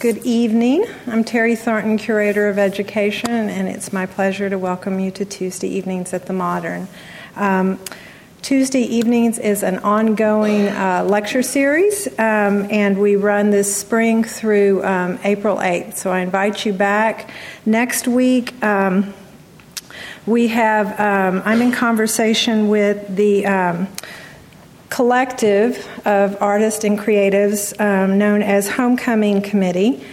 Good evening. I'm Terry Thornton, Curator of Education, and it's my pleasure to welcome you to Tuesday Evenings at the Modern. Tuesday Evenings is an ongoing lecture series, and we run this spring through April 8th. So I invite you back. Next week, we have, I'm in conversation with the collective of artists and creatives known as Homecoming Committee.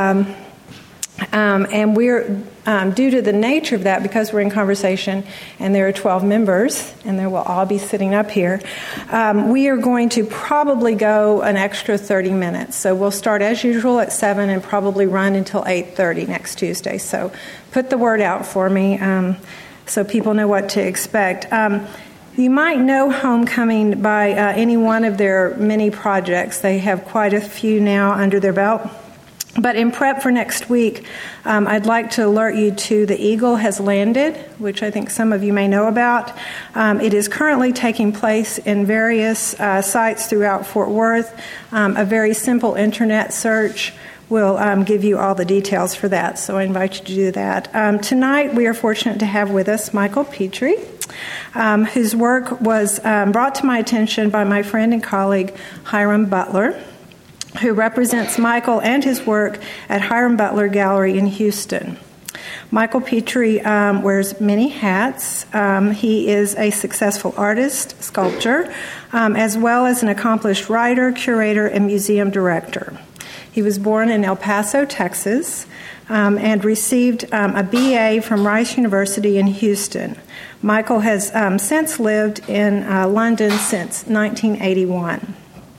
And we're, due to the nature of that, because we're in conversation and there are 12 members, and they will all be sitting up here, we are going to probably go an extra 30 minutes. So we'll start as usual at 7 and probably run until 8:30 next Tuesday. So put the word out for me so people know what to expect. You might know Homecoming by any one of their many projects. They have quite a few now under their belt. But in prep for next week, I'd like to alert you to The Eagle Has Landed, which I think some of you may know about. It is currently taking place in various sites throughout Fort Worth. A very simple internet search will give you all the details for that, so I invite you to do that. Tonight, we are fortunate to have with us Michael Petrie, whose work was brought to my attention by my friend and colleague Hiram Butler, who represents Michael and his work at Hiram Butler Gallery in Houston. Michael Petrie wears many hats. He is a successful artist, sculptor, as well as an accomplished writer, curator, and museum director. He was born in El Paso, Texas, and received a BA from Rice University in Houston. Michael has since lived in London since 1981.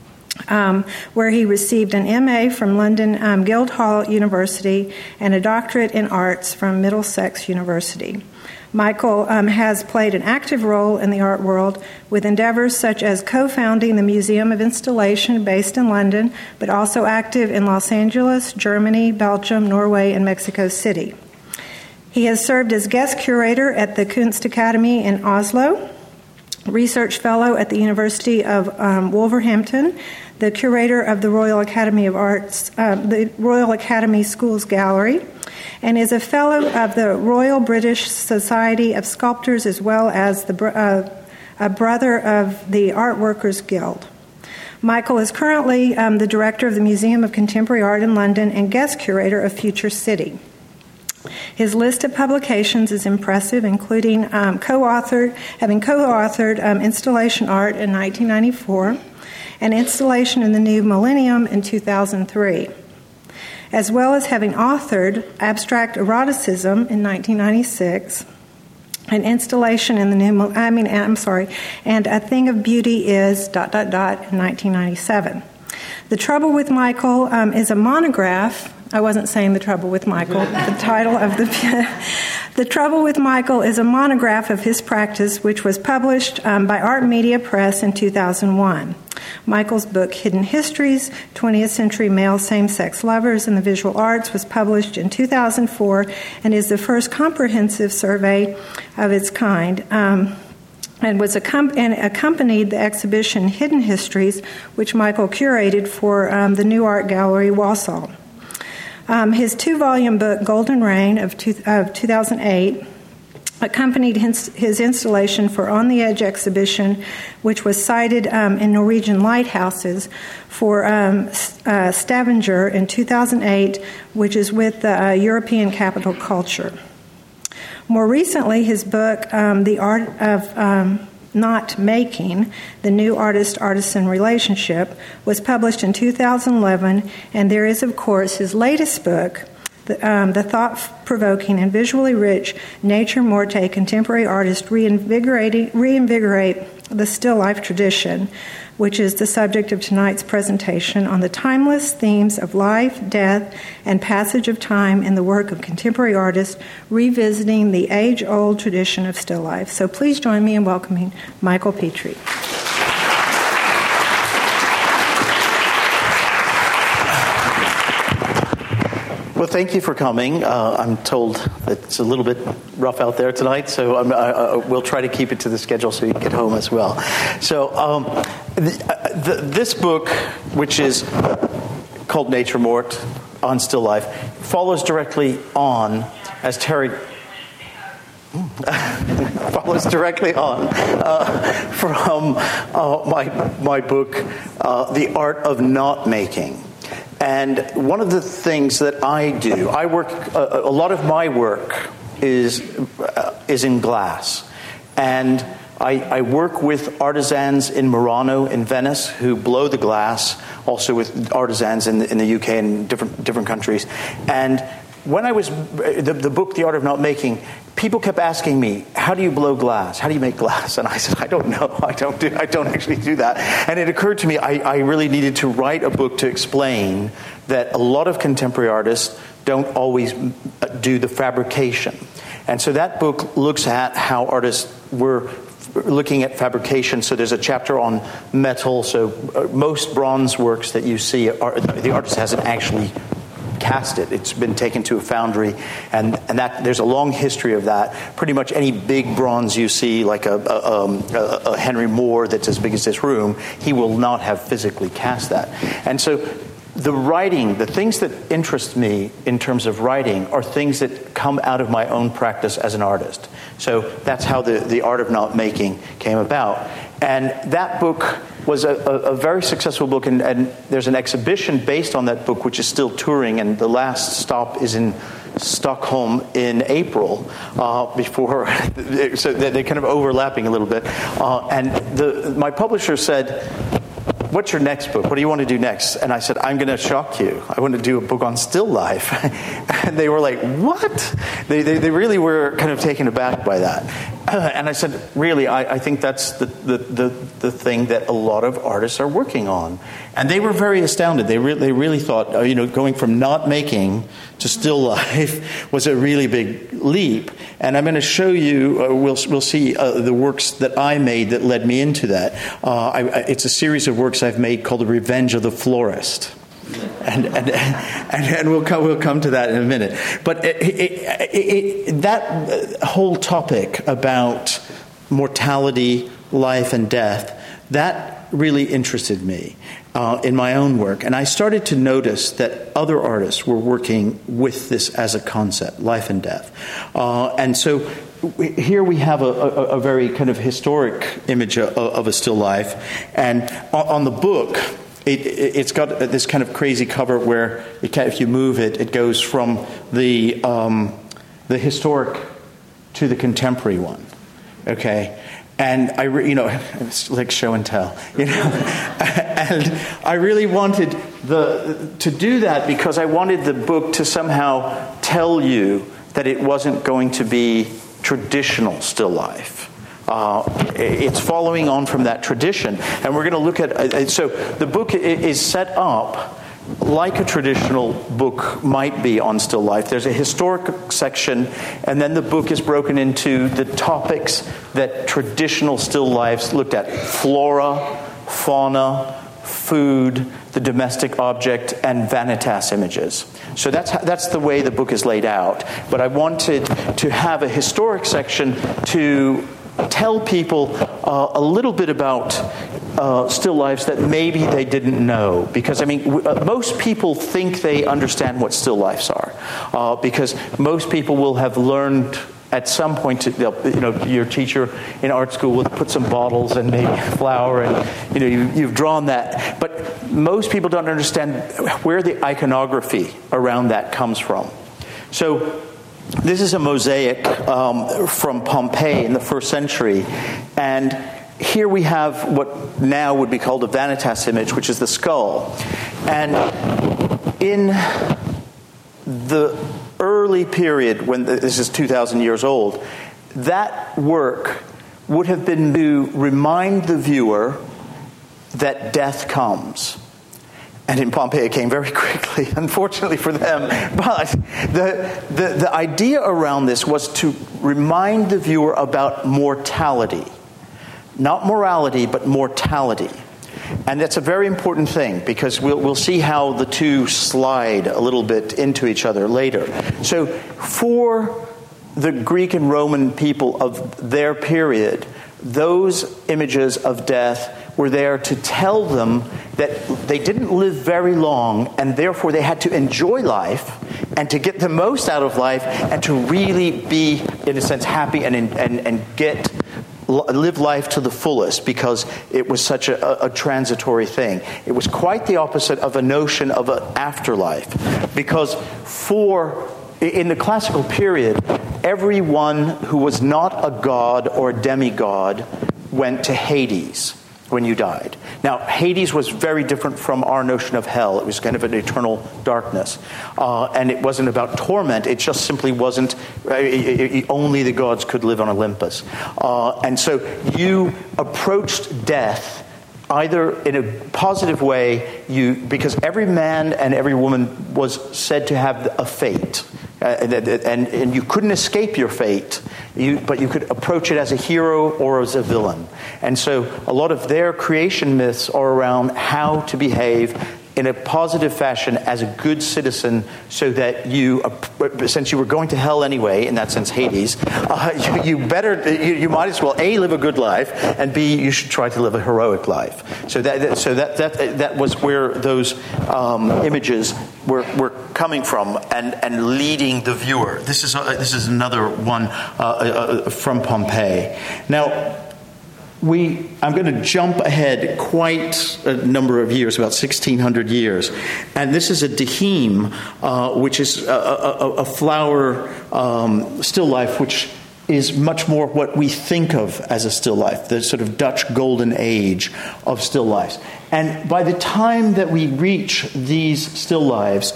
Where he received an MA from London Guildhall University and a doctorate in arts from Middlesex University. Michael has played an active role in the art world with endeavors such as co-founding the Museum of Installation based in London, but also active in Los Angeles, Germany, Belgium, Norway, and Mexico City. He has served as guest curator at the Kunstakademie in Oslo, research fellow at the University of Wolverhampton, the curator of the Royal Academy of Arts, the Royal Academy Schools Gallery, and is a fellow of the Royal British Society of Sculptors, as well as a brother of the Art Workers Guild. Michael is currently the director of the Museum of Contemporary Art in London and guest curator of Future City. His list of publications is impressive, including having co-authored Installation Art in 1994 and Installation in the New Millennium in 2003, as well as having authored Abstract Eroticism in 1996 and Installation in the New and A Thing of Beauty Is ... in 1997. The Trouble with Michael is a monograph. I wasn't saying The Trouble with Michael. The title of The Trouble with Michael is a monograph of his practice, which was published by Art Media Press in 2001. Michael's book, Hidden Histories, 20th Century Male Same-Sex Lovers in the Visual Arts, was published in 2004 and is the first comprehensive survey of its kind. And accompanied the exhibition Hidden Histories, which Michael curated for the New Art Gallery, Walsall. His 2-volume book, Golden Rain, of 2008, accompanied his installation for On the Edge exhibition, which was cited in Norwegian lighthouses for Stavanger in 2008, which is with the European Capital Culture. More recently, his book, The Art of Not Making, The New Artist-Artisan Relationship, was published in 2011, and there is, of course, his latest book, the thought-provoking and visually rich Nature Morte Contemporary Artist Reinvigorate the Still Life Tradition, which is the subject of tonight's presentation on the timeless themes of life, death, and passage of time in the work of contemporary artists, revisiting the age-old tradition of still life. So please join me in welcoming Michael Petrie. Well, thank you for coming. I'm told that it's a little bit rough out there tonight, so we'll try to keep it to the schedule so you can get home as well. So this book, which is called Nature Morte, on still life follows directly on, as Terry follows directly on from my book, The Art of Not Making. And one of the things that I do, I work, a lot of my work is in glass. And I work with artisans in Murano in Venice who blow the glass, also with artisans in the UK and different countries. And when I was, the book, The Art of Not Making, people kept asking me, how do you blow glass? How do you make glass? And I said, I don't know. I don't actually do that. And it occurred to me, I really needed to write a book to explain that a lot of contemporary artists don't always do the fabrication. And so that book looks at how artists were looking at fabrication. So there's a chapter on metal. So most bronze works that you see, the artist hasn't actually cast it. It's been taken to a foundry, and that there's a long history of that. Pretty much any big bronze you see, like a Henry Moore that's as big as this room, he will not have physically cast that. And so the writing, the things that interest me in terms of writing are things that come out of my own practice as an artist. So that's how the Art of Not Making came about. And that book was a very successful book, and there's an exhibition based on that book which is still touring, and the last stop is in Stockholm in April, so they're kind of overlapping a little bit. And my publisher said, what's your next book? What do you want to do next? And I said, I'm going to shock you. I want to do a book on still life. And they were like, what? They really were kind of taken aback by that. And I said, really, I think that's the thing that a lot of artists are working on. And they were very astounded. They really thought, going from not making to still life was a really big leap. And I'm going to show you, we'll see the works that I made that led me into that. It's a series of works I've made called The Revenge of the Florist. And we'll come to that in a minute. But that whole topic about mortality, life, and death, that really interested me in my own work. And I started to notice that other artists were working with this as a concept, life and death. And so here we have a very kind of historic image of a still life. And on the book, it's got this kind of crazy cover where if you move it, it goes from the historic to the contemporary one. Okay, and it's like show and tell, and I really wanted to do that because I wanted the book to somehow tell you that it wasn't going to be traditional still life. It's following on from that tradition. And we're going to look at... So the book is set up like a traditional book might be on still life. There's a historic section, and then the book is broken into the topics that traditional still lifes looked at. Flora, fauna, food, the domestic object, and vanitas images. So that's the way the book is laid out. But I wanted to have a historic section to tell people a little bit about still lives that maybe they didn't know. Because, most people think they understand what still lifes are. Because most people will have learned at some point, your teacher in art school will put some bottles and maybe flour, and you've drawn that. But most people don't understand where the iconography around that comes from. So this is a mosaic from Pompeii in the 1st century, and here we have what now would be called a vanitas image, which is the skull. And in the early period, when this is 2,000 years old, that work would have been to remind the viewer that death comes. And in Pompeii it came very quickly, unfortunately for them. But the idea around this was to remind the viewer about mortality. Not morality, but mortality. And that's a very important thing, because we'll see how the two slide a little bit into each other later. So for the Greek and Roman people of their period, those images of death were there to tell them that they didn't live very long, and therefore they had to enjoy life and to get the most out of life and to really be, in a sense, happy and live life to the fullest, because it was such a transitory thing. It was quite the opposite of a notion of an afterlife, because in the classical period, everyone who was not a god or a demigod went to Hades when you died. Now, Hades was very different from our notion of hell. It was kind of an eternal darkness. And it wasn't about torment. It just simply wasn't, only the gods could live on Olympus. And so you approached death either in a positive way, because every man and every woman was said to have a fate. And you couldn't escape your fate, but you could approach it as a hero or as a villain. And so a lot of their creation myths are around how to behave in a positive fashion as a good citizen, so that since you were going to hell anyway, in that sense Hades, you might as well A, live a good life, and B, you should try to live a heroic life. So that was where those images were coming from and leading the viewer. This is another one from Pompeii. Now, I'm going to jump ahead quite a number of years, about 1,600 years. And this is a deheme, which is a flower still life, which is much more what we think of as a still life, the sort of Dutch golden age of still lifes. And by the time that we reach these still lives,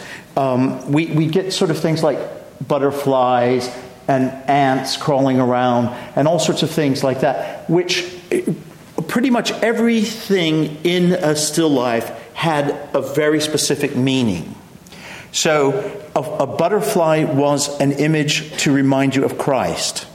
we get sort of things like butterflies and ants crawling around and all sorts of things like that, which pretty much everything in a still life had a very specific meaning. So a butterfly was an image to remind you of Christ.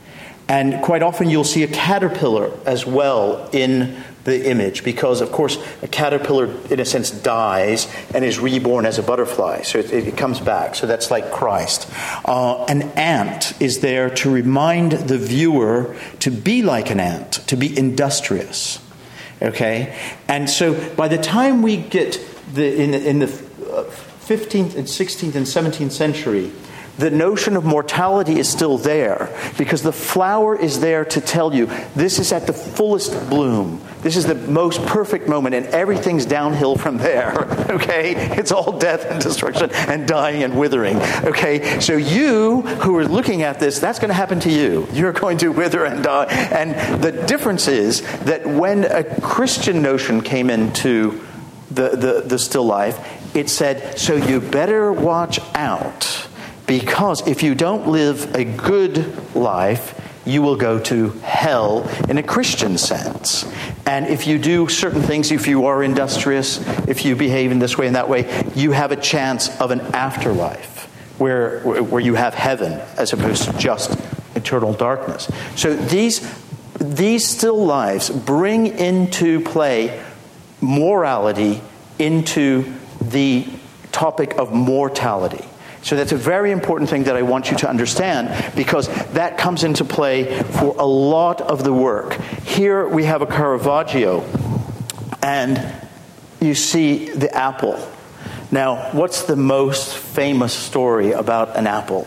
And quite often you'll see a caterpillar as well in the image, because, of course, a caterpillar, in a sense, dies and is reborn as a butterfly. So it comes back. So that's like Christ. An ant is there to remind the viewer to be like an ant, to be industrious. Okay? And so by the time we get in the 15th and 16th and 17th century, the notion of mortality is still there, because the flower is there to tell you this is at the fullest bloom. This is the most perfect moment, and everything's downhill from there. Okay? It's all death and destruction and dying and withering. Okay? So you who are looking at this, that's going to happen to you. You're going to wither and die. And the difference is that when a Christian notion came into the still life, it said, so you better watch out. Because if you don't live a good life, you will go to hell in a Christian sense. And if you do certain things, if you are industrious, if you behave in this way and that way, you have a chance of an afterlife where you have heaven as opposed to just eternal darkness. So these still lives bring into play morality into the topic of mortality. So that's a very important thing that I want you to understand, because that comes into play for a lot of the work. Here we have a Caravaggio, and you see the apple. Now, what's the most famous story about an apple?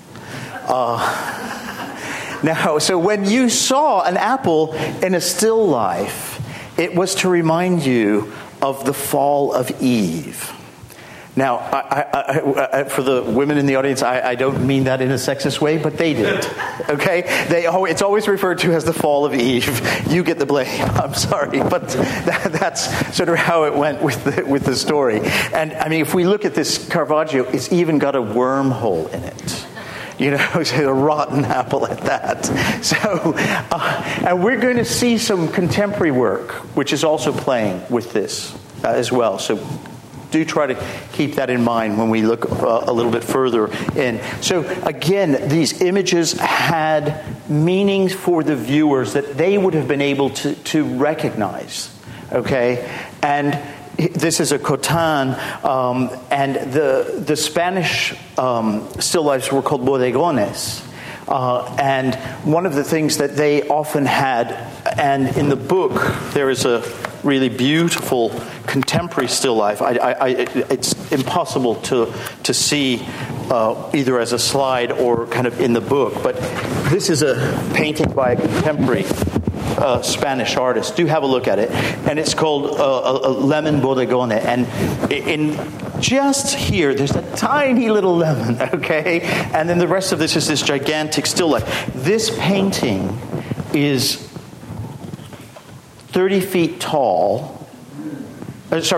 So when you saw an apple in a still life, it was to remind you of the fall of Eve. Now, I, for the women in the audience, I don't mean that in a sexist way, but they did. Okay? It's always referred to as the fall of Eve. You get the blame. I'm sorry, but that's sort of how it went with the story. And I mean, if we look at this Caravaggio, it's even got a wormhole in it. You know, it's a rotten apple at that. So, and we're going to see some contemporary work, which is also playing with this as well. So do try to keep that in mind when we look a little bit further in. So again, these images had meanings for the viewers that they would have been able to recognize. Okay? And this is a Cotan, and the Spanish still lifes were called bodegones. And one of the things that they often had, and in the book there is a really beautiful contemporary still life. It's impossible to see either as a slide or kind of in the book, but this is a painting by a contemporary Spanish artist. Do have a look at it. And it's called Lemon Bodegone. And in just here, there's a tiny little lemon, okay? And then the rest of this is this gigantic still life. This painting is 30 feet tall. It's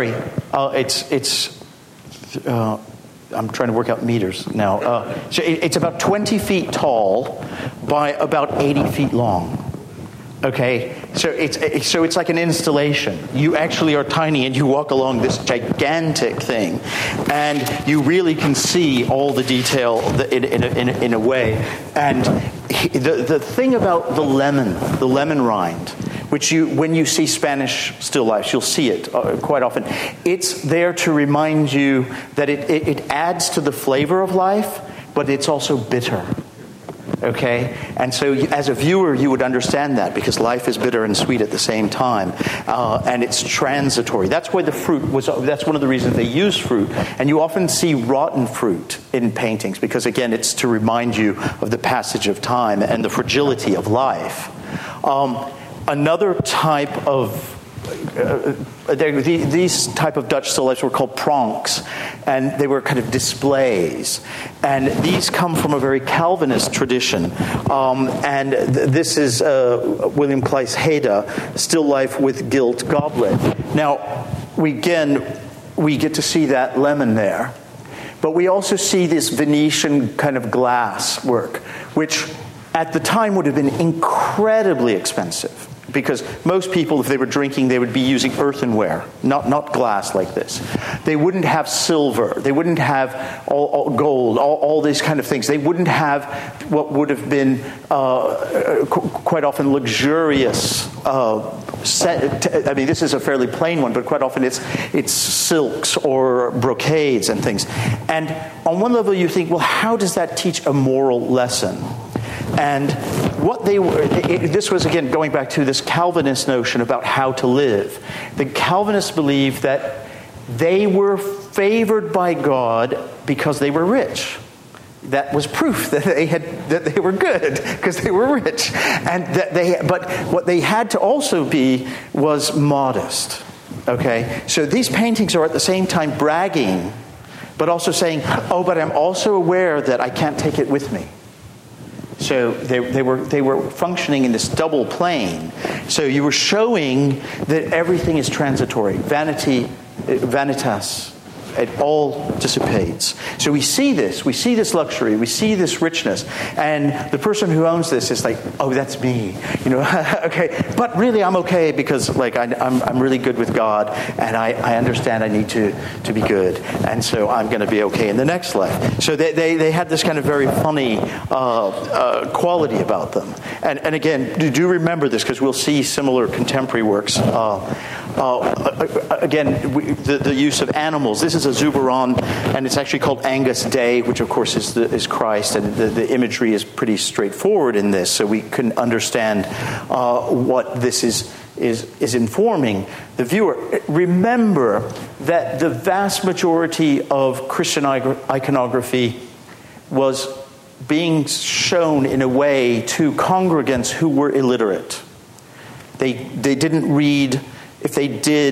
I'm trying to work out meters now. So it's about 20 feet tall by about 80 feet long. Okay, so it's like an installation. You actually are tiny, and you walk along this gigantic thing, and you really can see all the detail in a way. And the thing about the lemon rind, which when you see Spanish still lifes, you'll see it quite often. It's there to remind you that it adds to the flavor of life, but it's also bitter. Okay? And so as a viewer, you would understand that, because life is bitter and sweet at the same time. And it's transitory. That's why that's one of the reasons they use fruit. And you often see rotten fruit in paintings, because again, it's to remind you of the passage of time and the fragility of life. Another type of these type of Dutch still lifes were called pronks, and they were kind of displays. And these come from a very Calvinist tradition. And this is William Kleis Heda, Still Life with Gilt Goblet. Now, we get to see that lemon there. But we also see this Venetian kind of glass work, which at the time would have been incredibly expensive. Because most people, if they were drinking, they would be using earthenware, not glass like this. They wouldn't have silver. They wouldn't have all gold, all these kind of things. They wouldn't have what would have been quite often luxurious. I mean, this is a fairly plain one, but quite often it's silks or brocades and things. And on one level, you think, well, how does that teach a moral lesson? And what they were, this was again going back to this Calvinist notion about how to live. The Calvinists believed that they were favored by God because they were rich. That was proof that they were good, because they were rich, and but what they had to also be was modest. Okay, so these paintings are at the same time bragging, but also saying, "Oh, but I'm also aware that I can't take it with me." So they were functioning in this double plane. So you were showing that everything is transitory. Vanitas. It all dissipates. So we see this luxury, we see this richness, and the person who owns this is like, oh, that's me, okay. But really, I'm okay because I'm really good with God, and I understand I need to be good, and so I'm going to be okay in the next life. So they had this kind of very funny quality about them, and again, do remember this, because we'll see similar contemporary works. Again, the use of animals. This is a Zuberon, and it's actually called Angus Day, which of course is Christ, and the imagery is pretty straightforward in this, so we can understand what this is informing the viewer. Remember that the vast majority of Christian iconography was being shown in a way to congregants who were illiterate. They didn't read. If they did,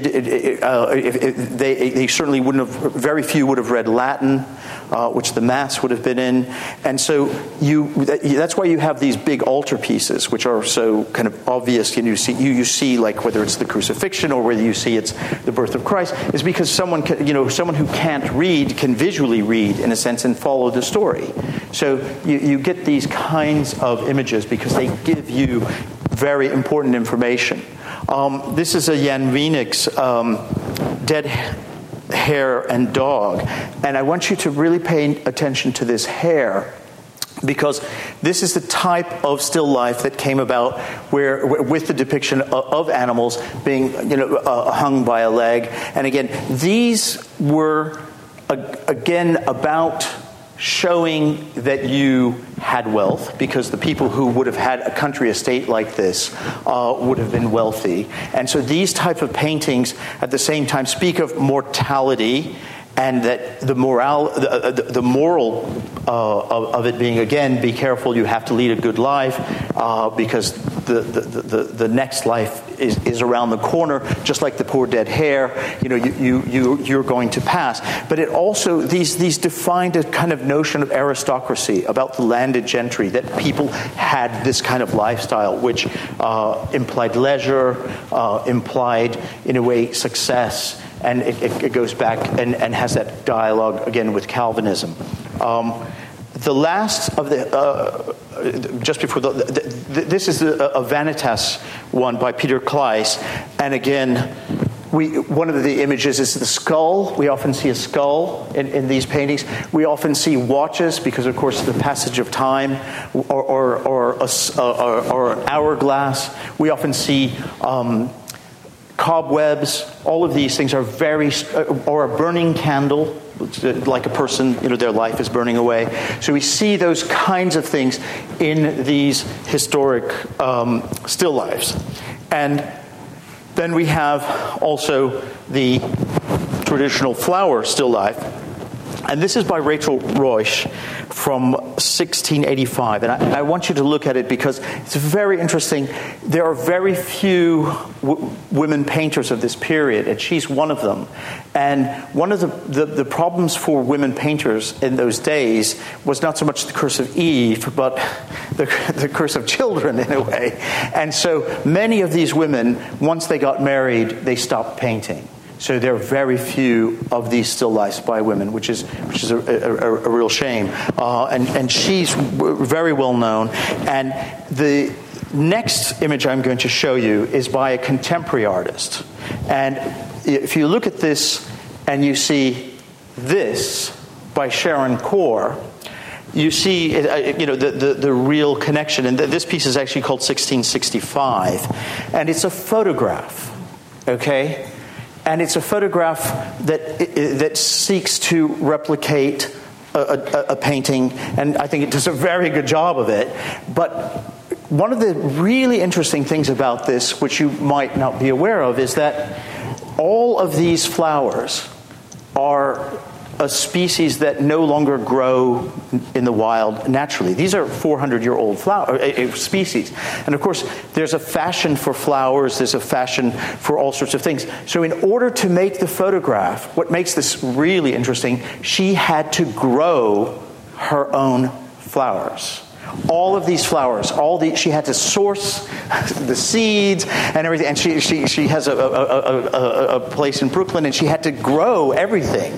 they certainly wouldn't have. Very few would have read Latin, which the Mass would have been in, and so that's why you have these big altar pieces, which are so kind of obvious. And you see like whether it's the crucifixion or whether you see it's the birth of Christ, is because someone who can't read can visually read in a sense and follow the story. So you get these kinds of images because they give you very important information. This is a Jan Wienig's Dead Hare and Dog. And I want you to really pay attention to this hare, because this is the type of still life that came about where with the depiction of animals being hung by a leg. And again, these were again about showing that you had wealth, because the people who would have had a country estate like this would have been wealthy. And so these type of paintings at the same time speak of mortality, and that the moral of it being, again, be careful, you have to lead a good life, because the next life is around the corner, just like the poor dead hare. You're going to pass. But it also, these defined a kind of notion of aristocracy, about the landed gentry, that people had this kind of lifestyle, which implied leisure, implied, in a way, success. And it goes back and has that dialogue, again, with Calvinism. The last of the, just before this is a Vanitas one by Peter Kleiss. And again, one of the images is the skull. We often see a skull in these paintings. We often see watches, because, of course, the passage of time, or an hourglass. We often see cobwebs. All of these things are or a burning candle, like a person, their life is burning away. So we see those kinds of things in these historic still lifes. And then we have also the traditional flower still life. And this is by Rachel Ruysch from 1685. And I want you to look at it because it's very interesting. There are very few women painters of this period, and she's one of them. And one of the problems for women painters in those days was not so much the curse of Eve, but the curse of children, in a way. And so many of these women, once they got married, they stopped painting. So there are very few of these still lifes by women, which is a real shame. And she's very well known. And the next image I'm going to show you is by a contemporary artist. And if you look at this and you see this by Sharon Core, you see the real connection. And this piece is actually called 1665. And it's a photograph, okay? And it's a photograph that seeks to replicate a painting, and I think it does a very good job of it. But one of the really interesting things about this, which you might not be aware of, is that all of these flowers are a species that no longer grow in the wild naturally. These are 400-year-old species. And of course, there's a fashion for flowers, there's a fashion for all sorts of things. So in order to make the photograph, what makes this really interesting, she had to grow her own flowers. All of these flowers, she had to source the seeds and everything. And she has a place in Brooklyn, and she had to grow everything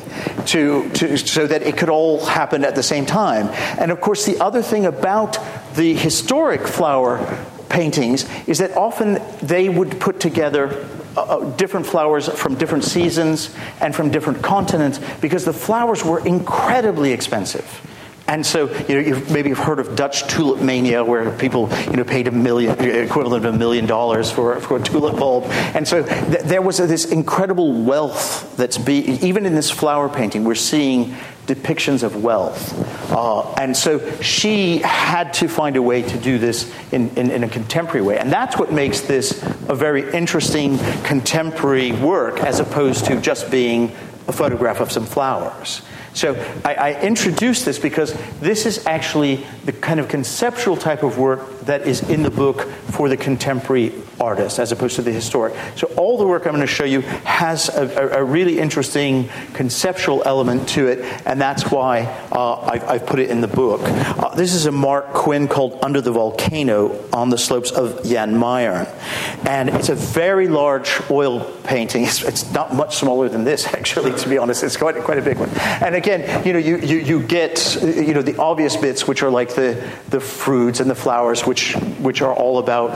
so that it could all happen at the same time. And of course, the other thing about the historic flower paintings is that often they would put together different flowers from different seasons and from different continents, because the flowers were incredibly expensive. And so, you've heard of Dutch tulip mania, where people, paid equivalent of $1 million for a tulip bulb. And so there was this incredible wealth even in this flower painting, we're seeing depictions of wealth. And so she had to find a way to do this in a contemporary way. And that's what makes this a very interesting contemporary work, as opposed to just being a photograph of some flowers. So I introduced this because this is actually the kind of conceptual type of work that is in the book for the contemporary artist, as opposed to the historic. So all the work I'm going to show you has a really interesting conceptual element to it, and that's why I've put it in the book. This is a Mark Quinn called Under the Volcano on the slopes of Jan Mayen. And it's a very large oil painting. It's not much smaller than this, actually, to be honest. It's quite a big one. And again, you get the obvious bits, which are like the fruits and the flowers, which are all about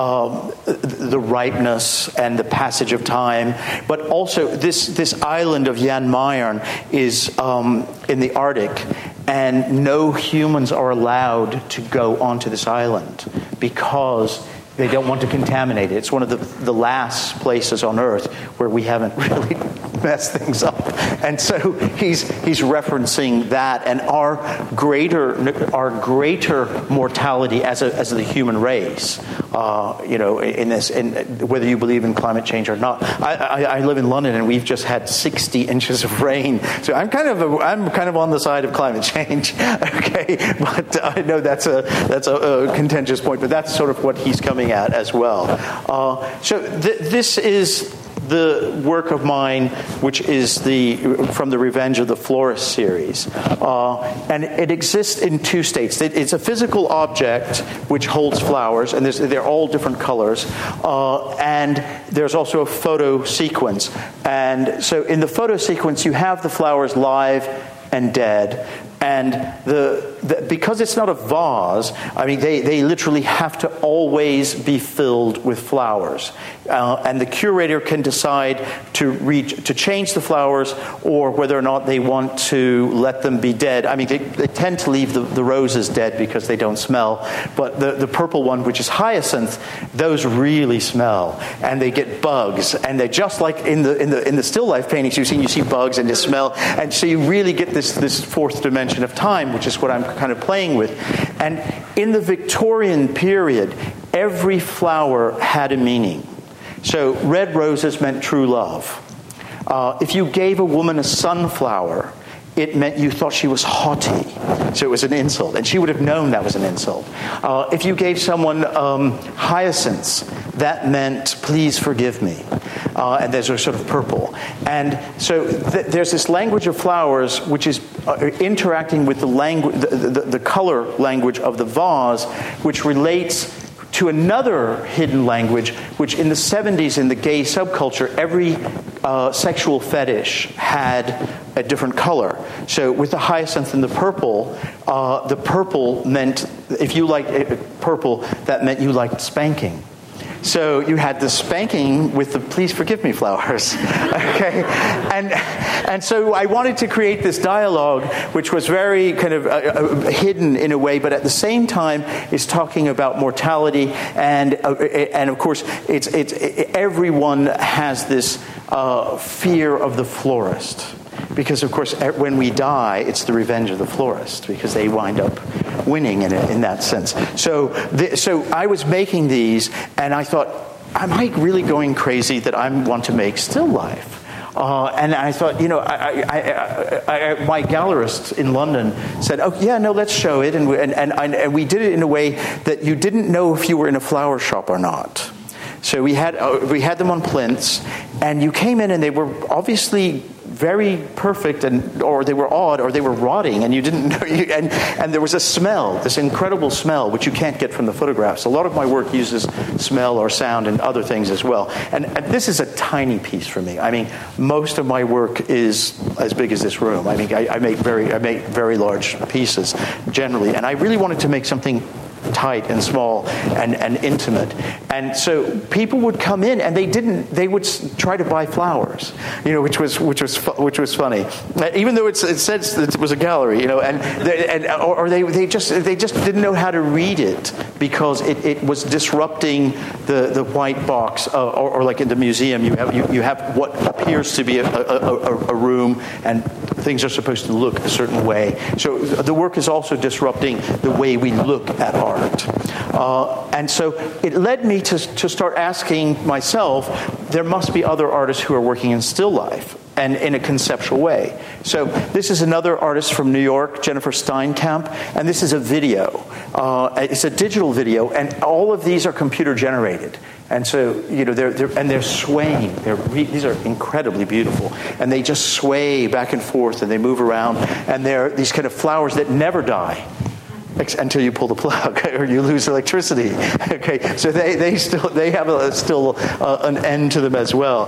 the ripeness and the passage of time. But also this island of Jan Mayen is in the Arctic, and no humans are allowed to go onto this island because they don't want to contaminate it. It's one of the last places on Earth where we haven't really mess things up. And so he's referencing that and our greater mortality as the human race. In this, and whether you believe in climate change or not. I live in London, and we've just had 60 inches of rain. So I'm kind of on the side of climate change. Okay, but I know that's a contentious point. But that's sort of what he's coming at as well. This is the work of mine, which is from the Revenge of the Florist series. And it exists in two states. It's a physical object which holds flowers, and they're all different colors. And there's also a photo sequence. And so in the photo sequence, you have the flowers live and dead. And because it's not a vase, I mean, they literally have to always be filled with flowers. And the curator can decide to change the flowers or whether or not they want to let them be dead. I mean, they tend to leave the roses dead because they don't smell. But the purple one, which is hyacinth, those really smell. And they get bugs. And they're just like in the still life paintings you see bugs and you smell. And so you really get this fourth dimension of time, which is what I'm kind of playing with. And in the Victorian period, every flower had a meaning. So red roses meant true love. If you gave a woman a sunflower, it meant you thought she was haughty. So it was an insult, and she would have known that was an insult. If you gave someone hyacinths, that meant please forgive me. And those are sort of purple. And so there's this language of flowers which is interacting with the color language of the vase, which relates to another hidden language, which in the 70s in the gay subculture, every sexual fetish had a different color. So with the hyacinth and the purple meant, if you liked purple, that meant you liked spanking. So you had the spanking with the please forgive me flowers. Okay? And so I wanted to create this dialogue which was very kind of hidden in a way, but at the same time is talking about mortality and of course it's everyone has this fear of the florist. Because, of course, when we die, it's the revenge of the florist, because they wind up winning in that sense. So I was making these, and I thought, am I really going crazy that I want to make still life? And I thought, my gallerist in London said, "Oh yeah, no, let's show it." And we did it in a way that you didn't know if you were in a flower shop or not. So we had them on plinths, and you came in, and they were obviously very perfect, or they were odd, or they were rotting, and you didn't know. And there was a smell, this incredible smell, which you can't get from the photographs. A lot of my work uses smell or sound and other things as well. And this is a tiny piece for me. I mean, most of my work is as big as this room. I mean, I make very large pieces generally, and I really wanted to make something tight and small and intimate. And so people would come in and they would try to buy flowers, which was funny, even though it said that it was a gallery, or they just didn't know how to read it because it was disrupting the white box, or like in the museum you have what appears to be a room, and things are supposed to look a certain way. So the work is also disrupting the way we look at art. And so it led me to start asking myself, there must be other artists who are working in still life and in a conceptual way. So this is another artist from New York, Jennifer Steinkamp, and this is a video. It's a digital video, and all of these are computer generated. And so, they're swaying. These are incredibly beautiful. And they just sway back and forth, and they move around. And they're these kind of flowers that never die until you pull the plug or you lose electricity. Okay, so they have still an end to them as well.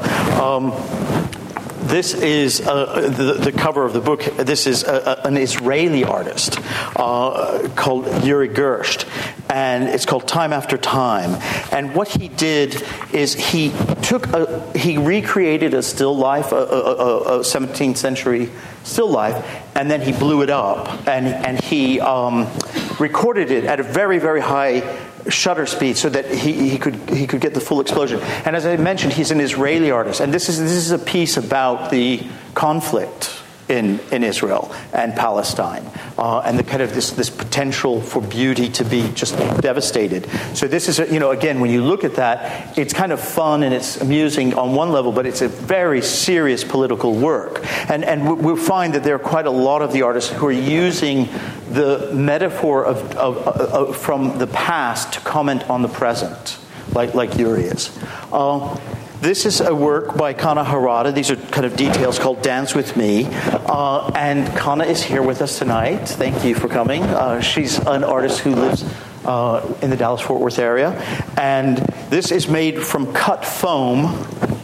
This is the cover of the book. This is an Israeli artist called Yuri Gerst, and it's called Time After Time. And what he did is he recreated a still life, a 17th century still life, and then he blew it up and he recorded it at a very, very high shutter speed so that he could get the full explosion. And as I mentioned, he's an Israeli artist, and this is a piece about the conflict in Israel and Palestine, and the kind of this potential for beauty to be just devastated. So this is, again, when you look at that, it's kind of fun and it's amusing on one level, but it's a very serious political work. And we'll find that there are quite a lot of the artists who are using the metaphor of from the past to comment on the present, like Yuri is. This is a work by Kana Harada. These are kind of details called Dance With Me. And Kana is here with us tonight. Thank you for coming. She's an artist who lives in the Dallas-Fort Worth area. And this is made from cut foam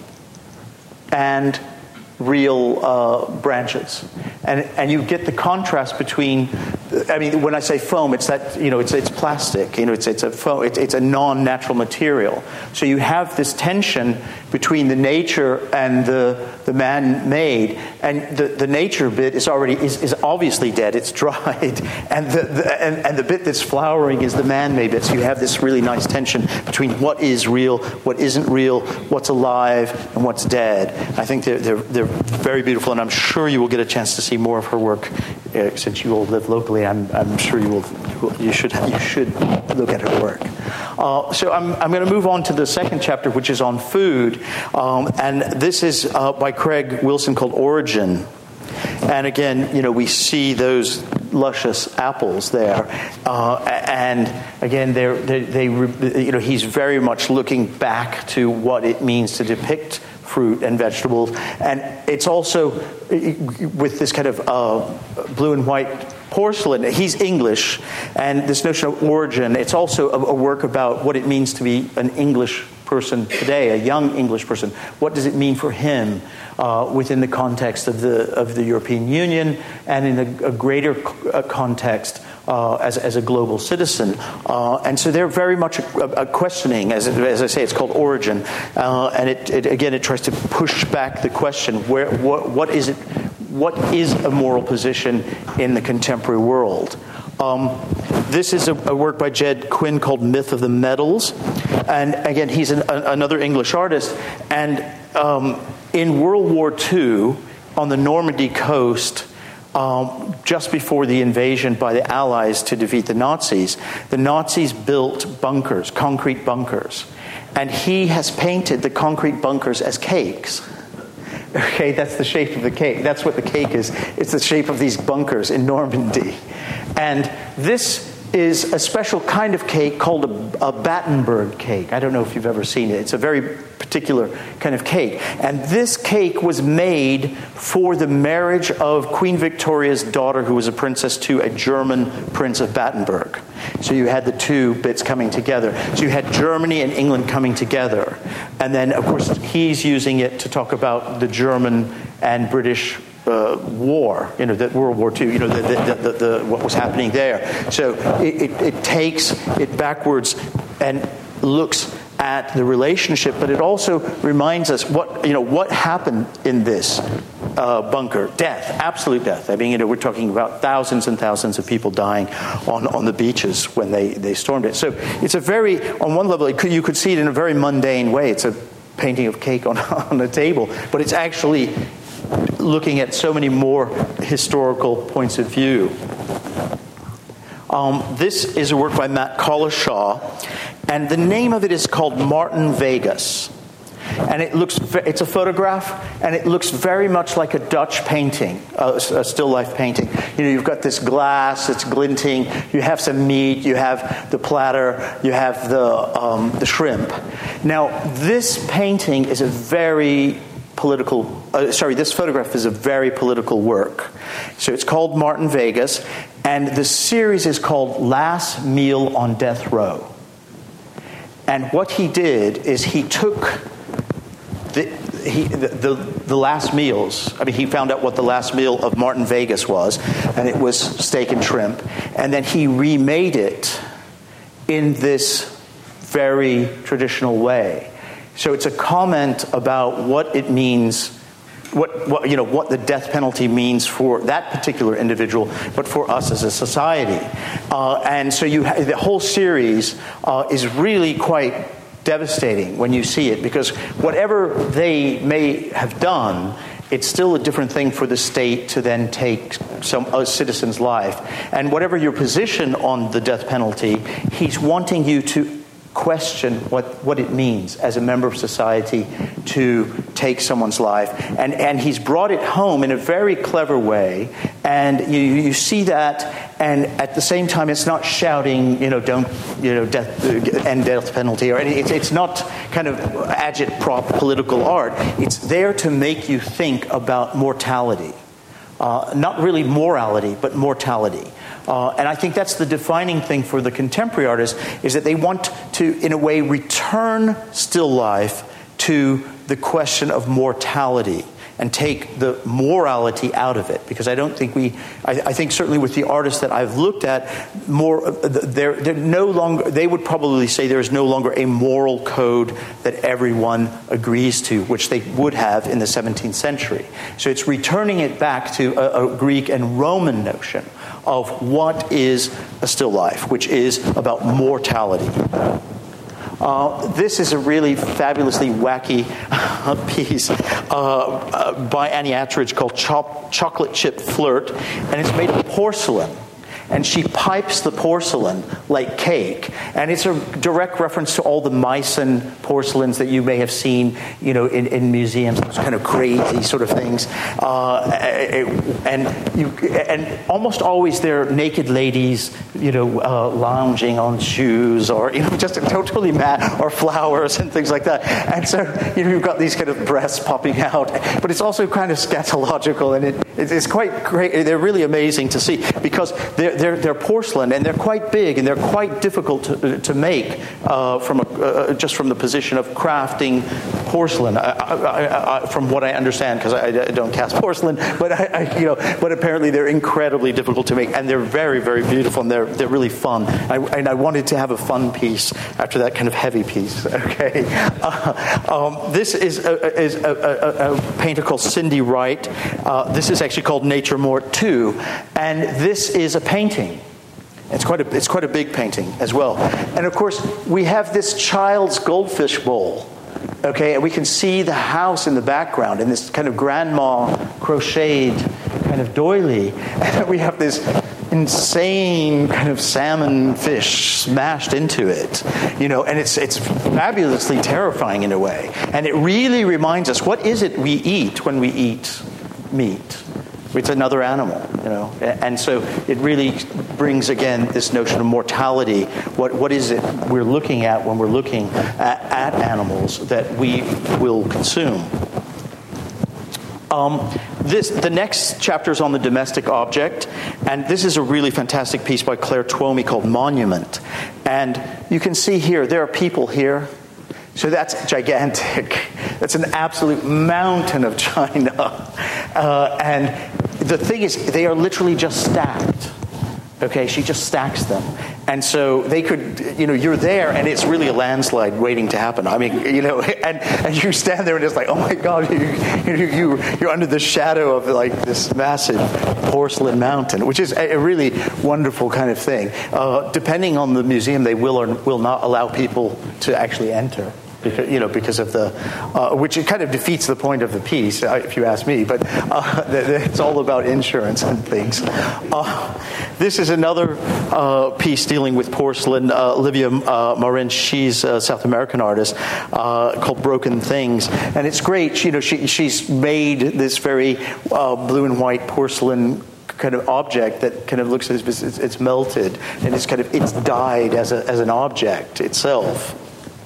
and real branches. And you get the contrast between, when I say foam, it's that, it's plastic. It's a foam. It's a non-natural material. So you have this tension between the nature and the man-made, and the nature bit is obviously dead. It's dried, and the bit that's flowering is the man-made bit. So you have this really nice tension between what is real, what isn't real, what's alive, and what's dead. I think they're very beautiful, and I'm sure you will get a chance to see more of her work since you all live locally. I'm sure you should look at her work. So I'm going to move on to the second chapter, which is on food, and this is by Craig Wilson, called Origin. And again, we see those luscious apples there, and again, he's very much looking back to what it means to depict fruit and vegetables, and it's also with this kind of blue and white porcelain. He's English, and this notion of origin, it's also a work about what it means to be an English person today, a young English person. What does it mean for him within the context of the European Union and in a greater context as a global citizen? And so they're very much a questioning. As I say, it's called Origin, and it tries to push back the question: what is it? What is a moral position in the contemporary world? This is a work by Jed Quinn called Myth of the Metals. And again, he's another English artist. And in World War II, on the Normandy coast, just before the invasion by the Allies to defeat the Nazis built bunkers, concrete bunkers. And he has painted the concrete bunkers as cakes. Okay, that's the shape of the cake. That's what the cake is. It's the shape of these bunkers in Normandy. And this is a special kind of cake called a Battenberg cake. I don't know if you've ever seen it. It's a very particular kind of cake. And this cake was made for the marriage of Queen Victoria's daughter, who was a princess, to a German Prince of Battenberg. So you had the two bits coming together. So you had Germany and England coming together. And then, of course, he's using it to talk about the German and British war, the World War II, the what was happening there. So it takes it backwards and looks at the relationship, but it also reminds us what happened in this bunker. Death, absolute death. I mean, we're talking about thousands and thousands of people dying on the beaches when they stormed it. So it's a very, on one level, you could see it in a very mundane way. It's a painting of cake on a table, but it's actually looking at so many more historical points of view. This is a work by Matt Collishaw, and the name of it is called Martin Vegas. And it's a photograph, and it looks very much like a Dutch painting, a still life painting. You've got this glass, it's glinting, you have some meat, you have the platter, you have the shrimp. Now, this painting is a very this photograph is a very political work. So it's called Martin Vegas, and the series is called Last Meal on Death Row. And what he did is he took the last meals. I mean, he found out what the last meal of Martin Vegas was, and it was steak and shrimp. And then he remade it in this very traditional way. So it's a comment about what it means what the death penalty means for that particular individual, but for us as a society. And so the whole series is really quite devastating when you see it, because whatever they may have done, it's still a different thing for the state to then take a citizen's life. And whatever your position on the death penalty, he's wanting you to question what it means as a member of society to take someone's life. And he's brought it home in a very clever way. And you see that, and at the same time, it's not shouting, don't, end death penalty, or anything. It's not kind of agit-prop political art. It's there to make you think about mortality. Not really morality, but mortality. And I think that's the defining thing for the contemporary artists, is that they want to, in a way, return still life to the question of mortality and take the morality out of it. Because I don't think I think certainly with the artists that I've looked at, they're no longer, they would probably say there is no longer a moral code that everyone agrees to, which they would have in the 17th century. So it's returning it back to a Greek and Roman notion of what is a still life, which is about mortality. This is a really fabulously wacky piece by Annie Attridge called Chocolate Chip Flirt, and it's made of porcelain. And she pipes the porcelain like cake. And it's a direct reference to all the Meissen porcelains that you may have seen, in museums, those kind of crazy sort of things. And almost always they're naked ladies, lounging on shoes, or just totally mad, or flowers and things like that. And so you've got these kind of breasts popping out, but it's also kind of scatological, and it's quite great. They're really amazing to see, because they're porcelain, and they're quite big, and they're quite difficult to make just from the position of crafting porcelain. From what I understand, because I don't cast porcelain, but apparently they're incredibly difficult to make, and they're very, very beautiful, and they're really fun. I wanted to have a fun piece after that kind of heavy piece. Okay, this is a painter called Cindy Wright. This is actually called Nature Mort 2, and this is a painting. It's quite a big painting as well. And of course, we have this child's goldfish bowl. Okay, and we can see the house in the background, and this kind of grandma crocheted kind of doily. And we have this insane kind of salmon fish smashed into it, and it's fabulously terrifying in a way. And it really reminds us, what is it we eat when we eat meat? It's another animal, And so it really brings, again, this notion of mortality. What is it we're looking at when we're looking at animals that we will consume? The next chapter is on the domestic object, and this is a really fantastic piece by Claire Twomey called Monument. And you can see here, there are people here. So that's gigantic. That's an absolute mountain of china. And the thing is, they are literally just stacked. Okay, she just stacks them. And so they could, you're there, and it's really a landslide waiting to happen. I mean, and you stand there and it's like, oh my God, you're under the shadow of like this massive porcelain mountain, which is a really wonderful kind of thing. Depending on the museum, they will or will not allow people to actually enter. Because of the, which it kind of defeats the point of the piece, if you ask me. But it's all about insurance and things. This is another piece dealing with porcelain. Olivia Marin, she's a South American artist, called Broken Things, and it's great. She's made this very blue and white porcelain kind of object that kind of looks as if it's melted, and it's dyed as an object itself.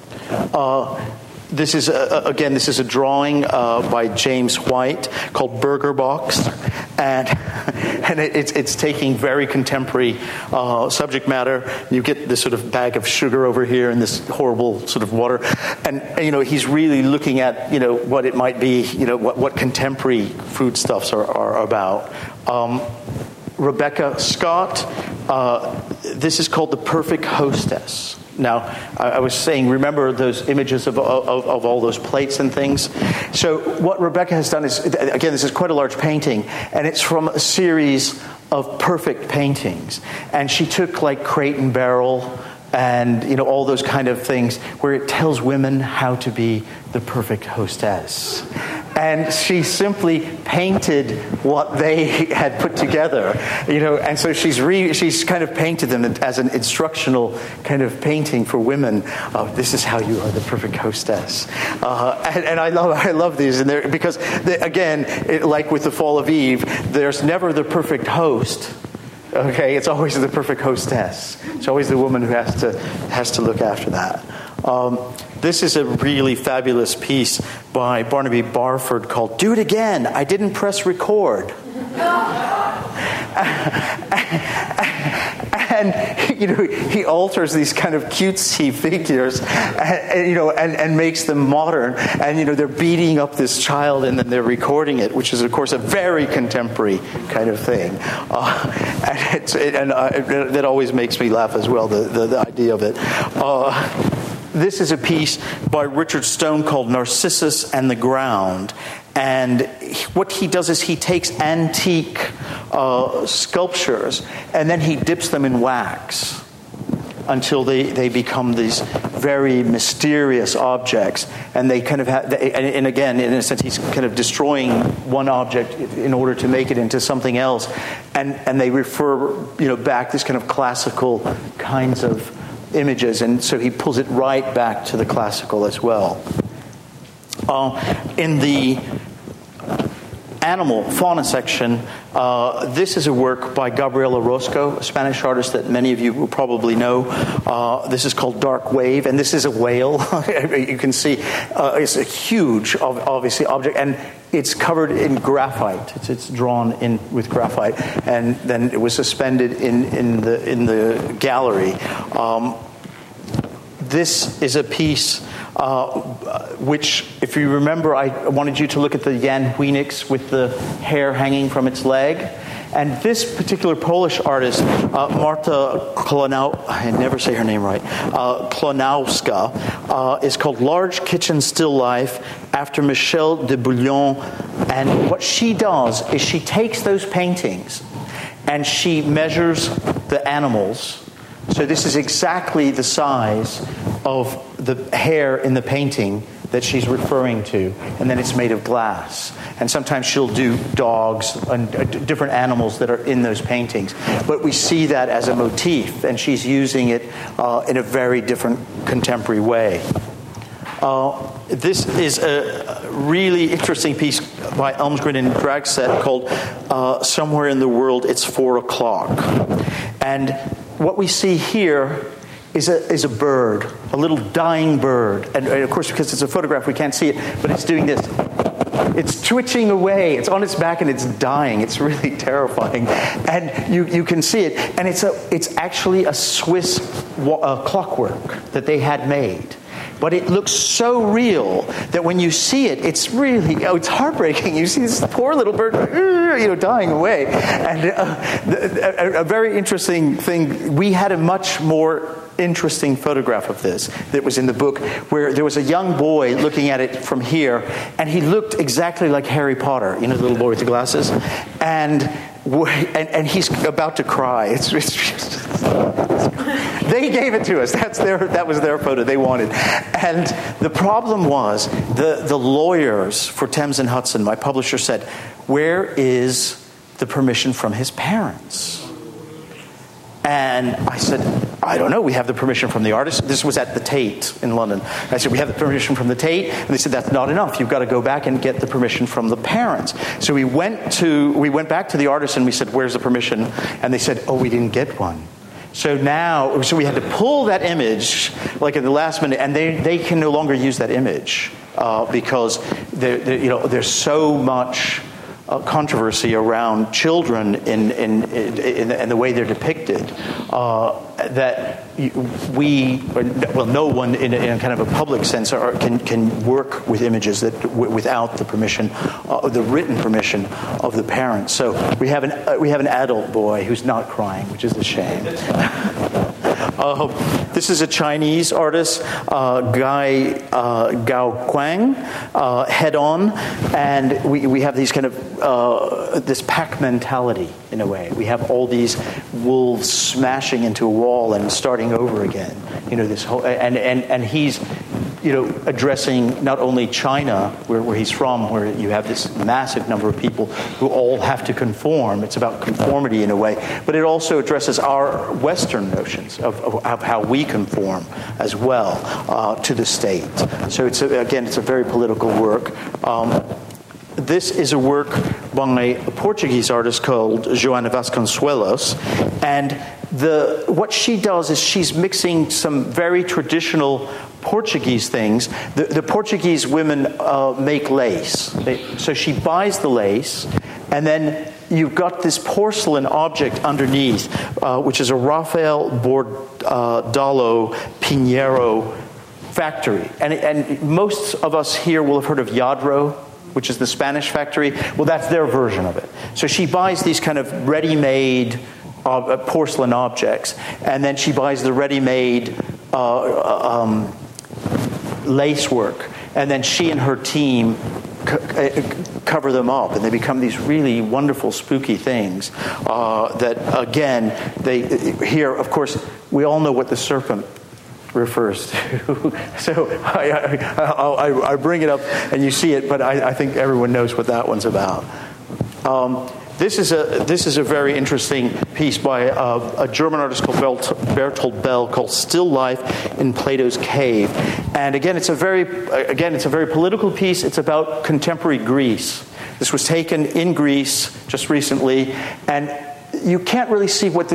This is a drawing by James White called Burger Box, and it's taking very contemporary subject matter. You get this sort of bag of sugar over here and this horrible sort of water, and he's really looking at what it might be, what contemporary foodstuffs are about. Rebecca Scott, this is called The Perfect Hostess. Now, I was saying, remember those images of all those plates and things? So what Rebecca has done is, again, this is quite a large painting, and it's from a series of perfect paintings. And she took like Crate and Barrel and all those kind of things where it tells women how to be the perfect hostess. And she simply painted what they had put together, and so she's kind of painted them as an instructional kind of painting for women. This is how you are the perfect hostess, and I love these, and because again, like with the Fall of Eve, there's never the perfect host. Okay, it's always the perfect hostess. It's always the woman who has to look after that. This is a really fabulous piece by Barnaby Barford called "Do It Again, I Didn't Press Record." And he alters these kind of cutesy figures, and makes them modern. And they're beating up this child, and then they're recording it, which is of course a very contemporary kind of thing. That always makes me laugh as well. The idea of it. This is a piece by Richard Stone called "Narcissus and the Ground." And what he does is he takes antique sculptures and then he dips them in wax until they become these very mysterious objects. And they kind of have, and again, in a sense, he's kind of destroying one object in order to make it into something else. And they refer, back these kind of classical kinds of images. And so he pulls it right back to the classical as well. In the animal fauna section, this is a work by Gabriela Rosco, a Spanish artist that many of you will probably know. This is called Dark Wave, and this is a whale. You can see it's a huge, obviously, object, and it's covered in graphite. It's drawn in with graphite, and then it was suspended in the gallery. This is a piece which, if you remember, I wanted you to look at the Jan Huynix with the hair hanging from its leg. And this particular Polish artist, Marta Klonowska, I never say her name right, Klonowska, is called Large Kitchen Still Life after Michel de Bouillon. And what she does is she takes those paintings and she measures the animals. So this is exactly the size of the hair in the painting that she's referring to, and then it's made of glass. And sometimes she'll do dogs and different animals that are in those paintings. But we see that as a motif, and she's using it in a very different contemporary way. This is a really interesting piece by Elmsgren and Dragset called Somewhere in the World It's 4 O'Clock. And what we see here is a bird, a little dying bird. And of course, because it's a photograph, we can't see it, but it's doing this. It's twitching away. It's on its back and it's dying. It's really terrifying. And you can see it. And it's actually a Swiss clockwork that they had made. But it looks so real that when you see it, it's really, it's heartbreaking. You see this poor little bird, dying away. And a very interesting thing, we had a much more interesting photograph of this that was in the book, where there was a young boy looking at it from here, and he looked exactly like Harry Potter, the little boy with the glasses, and he's about to cry. They gave it to us. That was their photo they wanted. And the problem was the lawyers for Thames and Hudson, my publisher said, where is the permission from his parents? And I said, I don't know. We have the permission from the artist. This was at the Tate in London. I said, we have the permission from the Tate. And they said, that's not enough. You've got to go back and get the permission from the parents. So we went back to the artist and we said, where's the permission? And they said, oh, we didn't get one. So we had to pull that image like at the last minute, and they can no longer use that image because there's so much controversy around children in the way they're depicted that no one in a kind of a public sense can work with images that without the permission, the written permission of the parents. So we have an adult boy who's not crying, which is a shame. This is a Chinese artist, Guy Gao Quang, head on, and we have these kind of this pack mentality in a way. We have all these wolves smashing into a wall and starting over again. This whole and he's addressing not only China, where he's from, where you have this massive number of people who all have to conform. It's about conformity in a way, but it also addresses our Western notions of how we conform as well to the state. So it's a very political work. This is a work by a Portuguese artist called Joana Vasconcelos, and what she does is she's mixing some very traditional Portuguese things. The Portuguese women make lace. So she buys the lace, and then you've got this porcelain object underneath, which is a Rafael Bordalo Pinheiro factory. And most of us here will have heard of Lladró, which is the Spanish factory. Well, that's their version of it. So she buys these kind of ready-made porcelain objects, and then she buys the ready-made lace work, and then she and her team cover them up, and they become these really wonderful, spooky things that, again, here, of course, we all know what the serpent refers to. So I bring it up, and you see it, but I think everyone knows what that one's about. This is a very interesting piece by a German artist called Bertolt Bell called "Still Life in Plato's Cave," and again, it's a very political piece. It's about contemporary Greece. This was taken in Greece just recently, and you can't really see what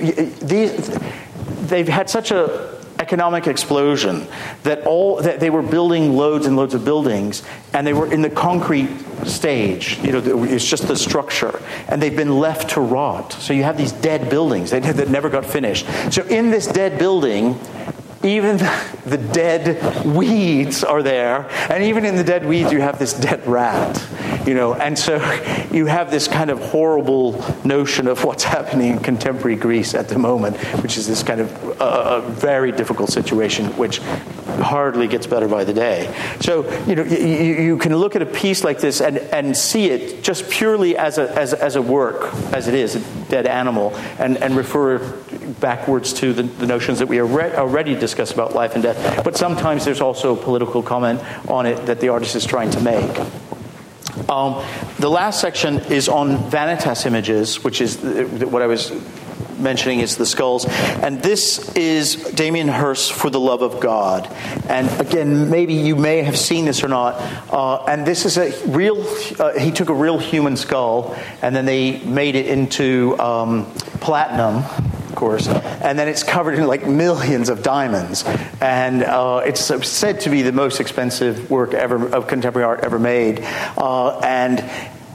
they've had such a economic explosion that they were building loads and loads of buildings, and they were in the concrete stage. It's just the structure, and they've been left to rot. So you have these dead buildings that never got finished. So in this dead building, even the dead weeds are there, and even in the dead weeds you have this dead rat, and so you have this kind of horrible notion of what's happening in contemporary Greece at the moment, which is this kind of a very difficult situation, which hardly gets better by the day. So you can look at a piece like this and see it just purely as a work, as it is, a dead animal, and refer backwards to the notions that we already discussed about life and death. But sometimes there's also a political comment on it that the artist is trying to make. The last section is on vanitas images, which is what I was mentioning is the skulls. And this is Damien Hirst, For the Love of God. And again, maybe you may have seen this or not. And this is he took a real human skull, and then they made it into platinum, of course, and then it's covered in like millions of diamonds, and it's said to be the most expensive work of contemporary art ever made, and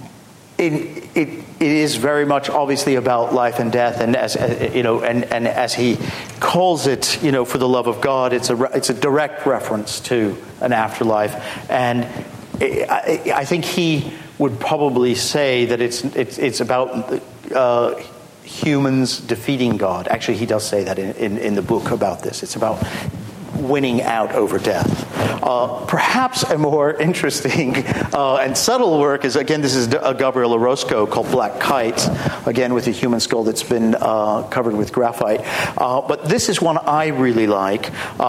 it is very much obviously about life and death, and as and as he calls it, for the love of God, it's a direct reference to an afterlife, and I think he would probably say that it's about humans defeating God. Actually, he does say that in the book about this. It's about winning out over death. Perhaps a more interesting and subtle work is, again, this is Gabriel Orozco, called Black Kites, again with a human skull that's been covered with graphite. But this is one I really like,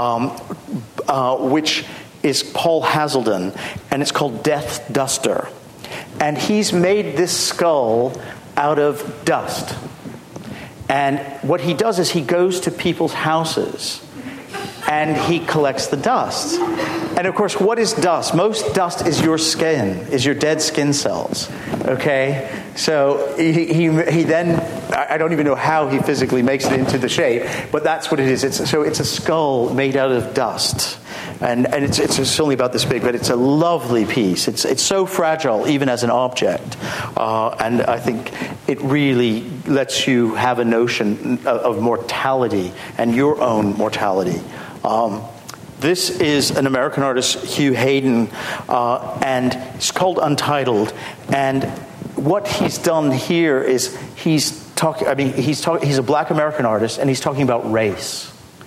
which is Paul Hazelden, and it's called Death Duster. And he's made this skull out of dust. And what he does is he goes to people's houses and he collects the dust. And of course, what is dust? Most dust is your skin, is your dead skin cells. Okay? So he then, I don't even know how he physically makes it into the shape, but that's what it is. It's a skull made out of dust. And it's only about this big, but it's a lovely piece. It's so fragile, even as an object. And I think it really lets you have a notion of mortality and your own mortality. This is an American artist, Hugh Hayden, and it's called Untitled. And what he's done here is he's a black American artist, and he's talking about race.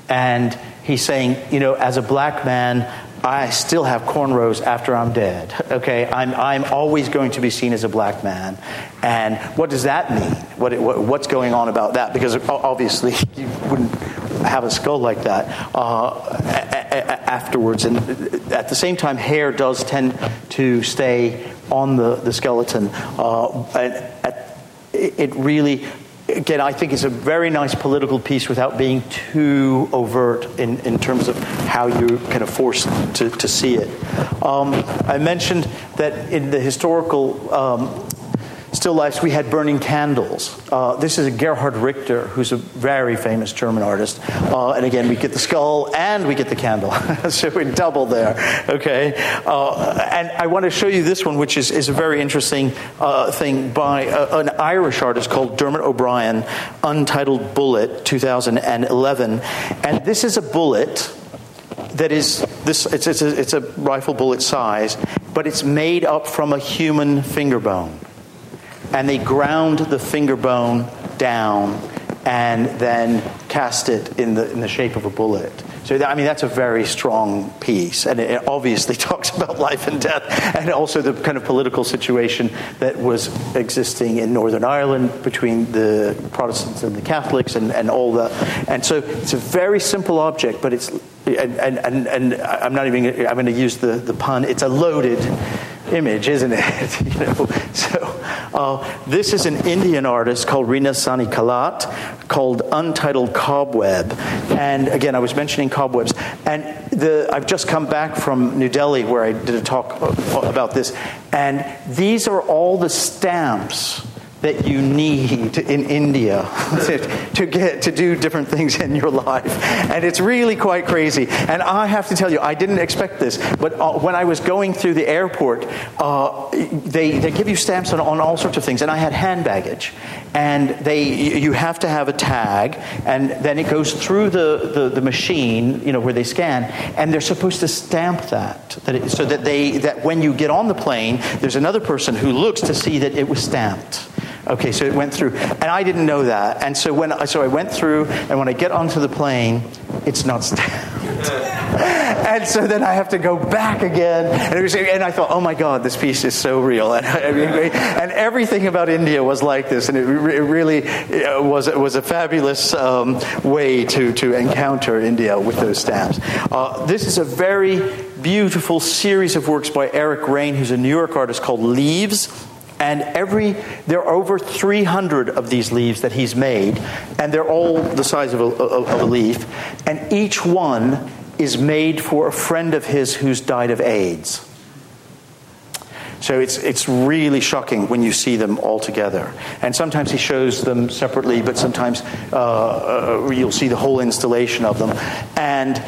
And he's saying, as a black man, I still have cornrows after I'm dead. Okay, I'm always going to be seen as a black man. And what does that mean? What's going on about that? Because obviously you wouldn't have a skull like that afterwards. And at the same time, hair does tend to stay on the skeleton. It really, again, I think it's a very nice political piece without being too overt in terms of how you're kind of forced to see it. I mentioned that in the historical still lifes, we had burning candles. This is a Gerhard Richter, who's a very famous German artist. And again, we get the skull and we get the candle. So we double there. Okay. And I want to show you this one, which is a very interesting thing by an Irish artist called Dermot O'Brien, Untitled Bullet, 2011. And this is a bullet that is this. It's a rifle bullet size, but it's made up from a human finger bone. And they ground the finger bone down and then cast it in the shape of a bullet. So that's a very strong piece, and it obviously talks about life and death, and also the kind of political situation that was existing in Northern Ireland between the Protestants and the Catholics, and all that. And so it's a very simple object, but it's and I'm going to use the pun. It's a loaded image, isn't it? So this is an Indian artist called Rina Sani Kalat, called Untitled Cobweb. And again, I was mentioning cobwebs. And I've just come back from New Delhi, where I did a talk about this. And these are all the stamps that you need in India to do different things in your life. And it's really quite crazy. And I have to tell you, I didn't expect this, but when I was going through the airport, they give you stamps on all sorts of things. And I had hand baggage. And you have to have a tag, and then it goes through the machine, where they scan, and they're supposed to stamp that so that when you get on the plane, there's another person who looks to see that it was stamped. Okay, so it went through, and I didn't know that, and so I went through, and when I get onto the plane, it's not stamped. And so then I have to go back again, and I thought, oh my God, this piece is so real, and everything about India was like this, and it really was a fabulous way to encounter India with those stamps. This is a very beautiful series of works by Eric Rain, who's a New York artist, called Leaves. And there are over 300 of these leaves that he's made, and they're all the size of a leaf. And each one is made for a friend of his who's died of AIDS. So it's really shocking when you see them all together. And sometimes he shows them separately, but sometimes you'll see the whole installation of them. And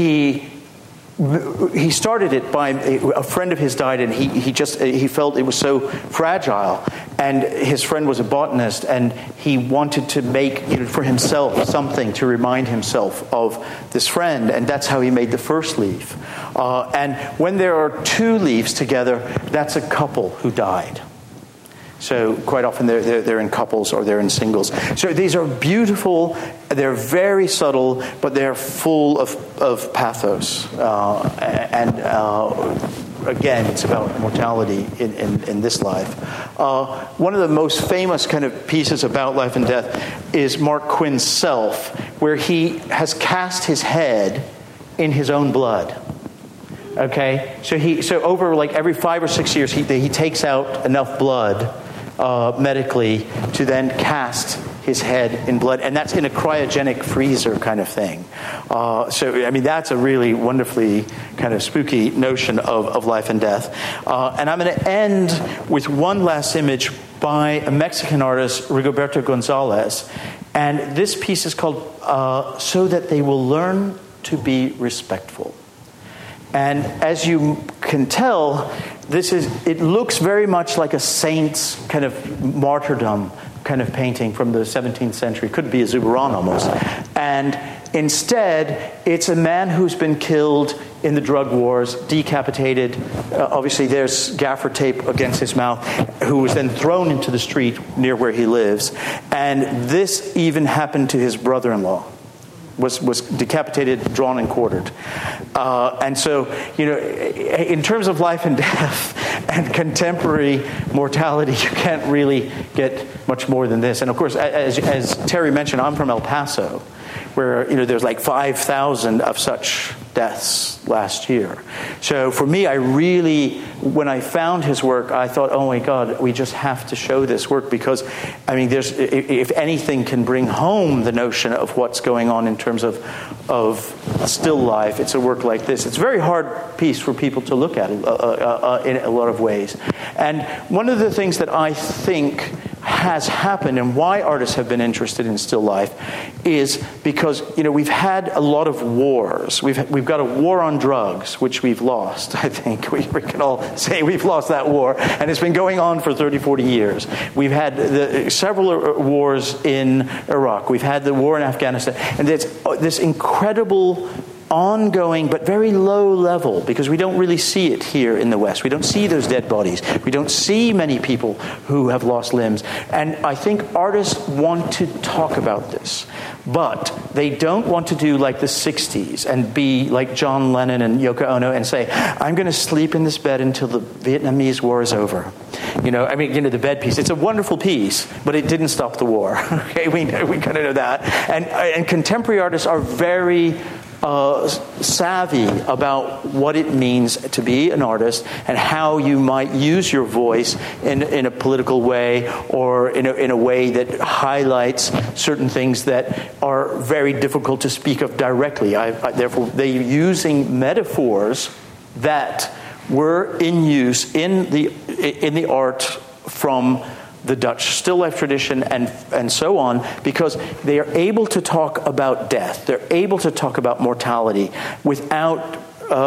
he started it by a friend of his died, and he felt it was so fragile, and his friend was a botanist, and he wanted to make for himself something to remind himself of this friend, and that's how he made the first leaf. And when there are two leaves together, that's a couple who died. So quite often they're in couples or they're in singles. So these are beautiful, they're very subtle, but they're full of pathos. Again, it's about mortality in this life. One of the most famous kind of pieces about life and death is Mark Quinn's Self, where he has cast his head in his own blood. Okay, so over like every 5 or 6 years, he takes out enough blood medically to then cast his head in blood, and that's in a cryogenic freezer kind of thing. That's a really wonderfully kind of spooky notion of life and death. And I'm going to end with one last image by a Mexican artist, Rigoberto Gonzalez, and this piece is called "So That They Will Learn to Be Respectful." And as you can tell, it looks very much like a saint's kind of martyrdom kind of painting from the 17th century. Could be a Zurbarán almost. And instead, it's a man who's been killed in the drug wars, decapitated. Obviously, there's gaffer tape against his mouth, who was then thrown into the street near where he lives. And this even happened to his brother-in-law. was decapitated, drawn, and quartered. And so, in terms of life and death and contemporary mortality, you can't really get much more than this. And of course, as Terry mentioned, I'm from El Paso, where there's like 5,000 of such deaths last year. So for me, when I found his work, I thought, oh my God, we just have to show this work, because if anything can bring home the notion of what's going on in terms of still life, it's a work like this. It's a very hard piece for people to look at in a lot of ways. And one of the things that I think has happened and why artists have been interested in still life is because we've had a lot of wars. We've got a war on drugs, which we've lost. I think we can all say we've lost that war, and it's been going on for 30, 40 years. We've had several wars in Iraq. We've had the war in Afghanistan, and there's this incredible ongoing but very low level, because we don't really see it here in the West. We don't see those dead bodies. We don't see many people who have lost limbs. And I think artists want to talk about this, but they don't want to do like the 60s and be like John Lennon and Yoko Ono and say, I'm going to sleep in this bed until the Vietnamese War is over. The bed piece. It's a wonderful piece, but it didn't stop the war. Okay, we kind of know that. And contemporary artists are very savvy about what it means to be an artist and how you might use your voice in a political way, or in a way that highlights certain things that are very difficult to speak of directly. Therefore, they're using metaphors that were in use in the art from the Dutch still life tradition and so on, because they are able to talk about death. They're able to talk about mortality without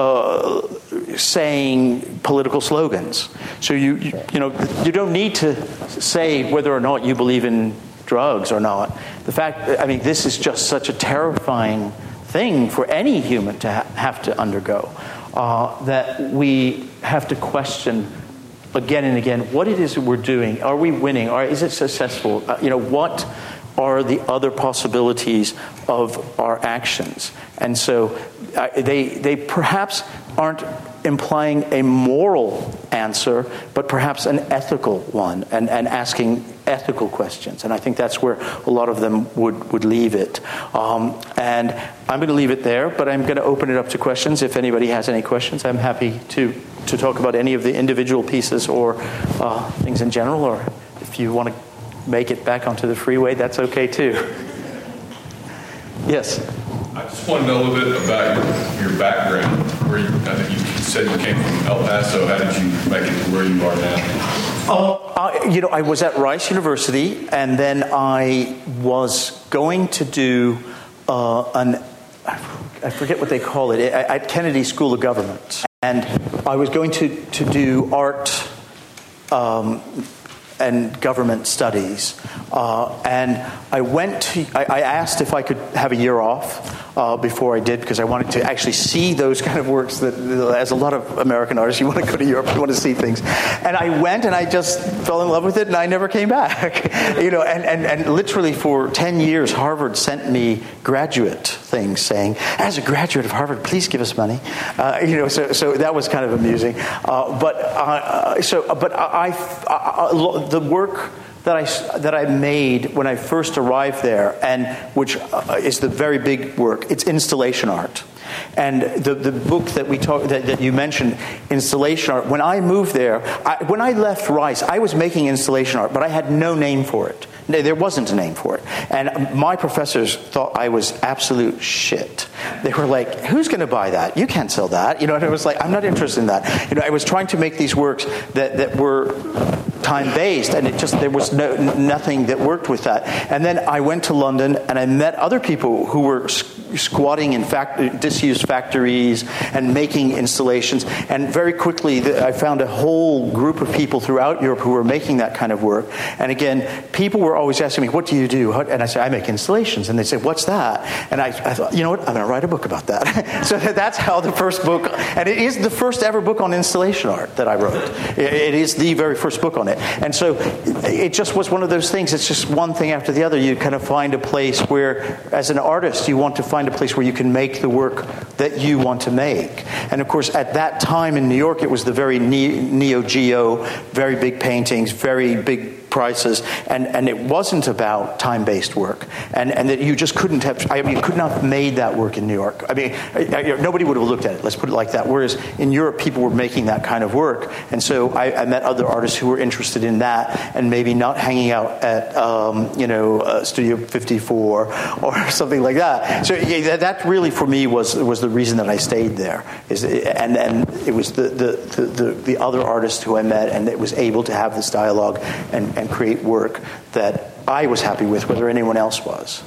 saying political slogans. So you don't need to say whether or not you believe in drugs or not. The fact, this is just such a terrifying thing for any human to have to undergo, that we have to question again and again what it is that we're doing. Are we winning? Or is it successful? What are the other possibilities of our actions? And so they perhaps aren't implying a moral answer, but perhaps an ethical one, and asking ethical questions. And I think that's where a lot of them would leave it. And I'm going to leave it there, but I'm going to open it up to questions. If anybody has any questions, I'm happy to talk about any of the individual pieces or things in general, or if you want to make it back onto the freeway, that's okay too. Yes? I just want to know a little bit about your background. I think you said you came from El Paso. How did you make it to where you are now? I was at Rice University, and then I was going to do I forget what they call it, at Kennedy School of Government. And I was going to do art and government studies. And I asked if I could have a year off before I did, because I wanted to actually see those kind of works that, as a lot of American artists, you want to go to Europe, you want to see things. And I went and I just fell in love with it, and I never came back. And literally for 10 years, Harvard sent me graduate things saying, as a graduate of Harvard, please give us money. So that was kind of amusing. The work that I made when I first arrived there, and which is the very big work, it's installation art. And the book that you mentioned, installation art, when I moved there, when I left Rice, I was making installation art, but I had no name for it. There wasn't a name for it. And my professors thought I was absolute shit. They were like, who's going to buy that? You can't sell that. And I was like, I'm not interested in that. I was trying to make these works that were time-based, and there was nothing that worked with that. And then I went to London, and I met other people who were squatting in disused factories and making installations. And very quickly, I found a whole group of people throughout Europe who were making that kind of work. And again, people were always asking me, what do you do? And I said, I make installations. And they said, what's that? And I thought, you know what? I'm going to write a book about that. So that's how the first book, and it is the first ever book on installation art that I wrote. It is the very first book on it. it. And so it just was one of those things. It's just one thing after the other. You kind of find a place where, as an artist, you want to find a place where you can make the work that you want to make. And of course, at that time in New York, it was the very Neo Geo, very big paintings, very big prices, and it wasn't about time-based work, and that you just couldn't have. You could not have made that work in New York. Nobody would have looked at it. Let's put it like that. Whereas in Europe, people were making that kind of work, and so I met other artists who were interested in that, and maybe not hanging out at Studio 54 or something like that. So that really for me was the reason that I stayed there. And it was the other artists who I met, and it was able to have this dialogue and create work that I was happy with, whether anyone else was.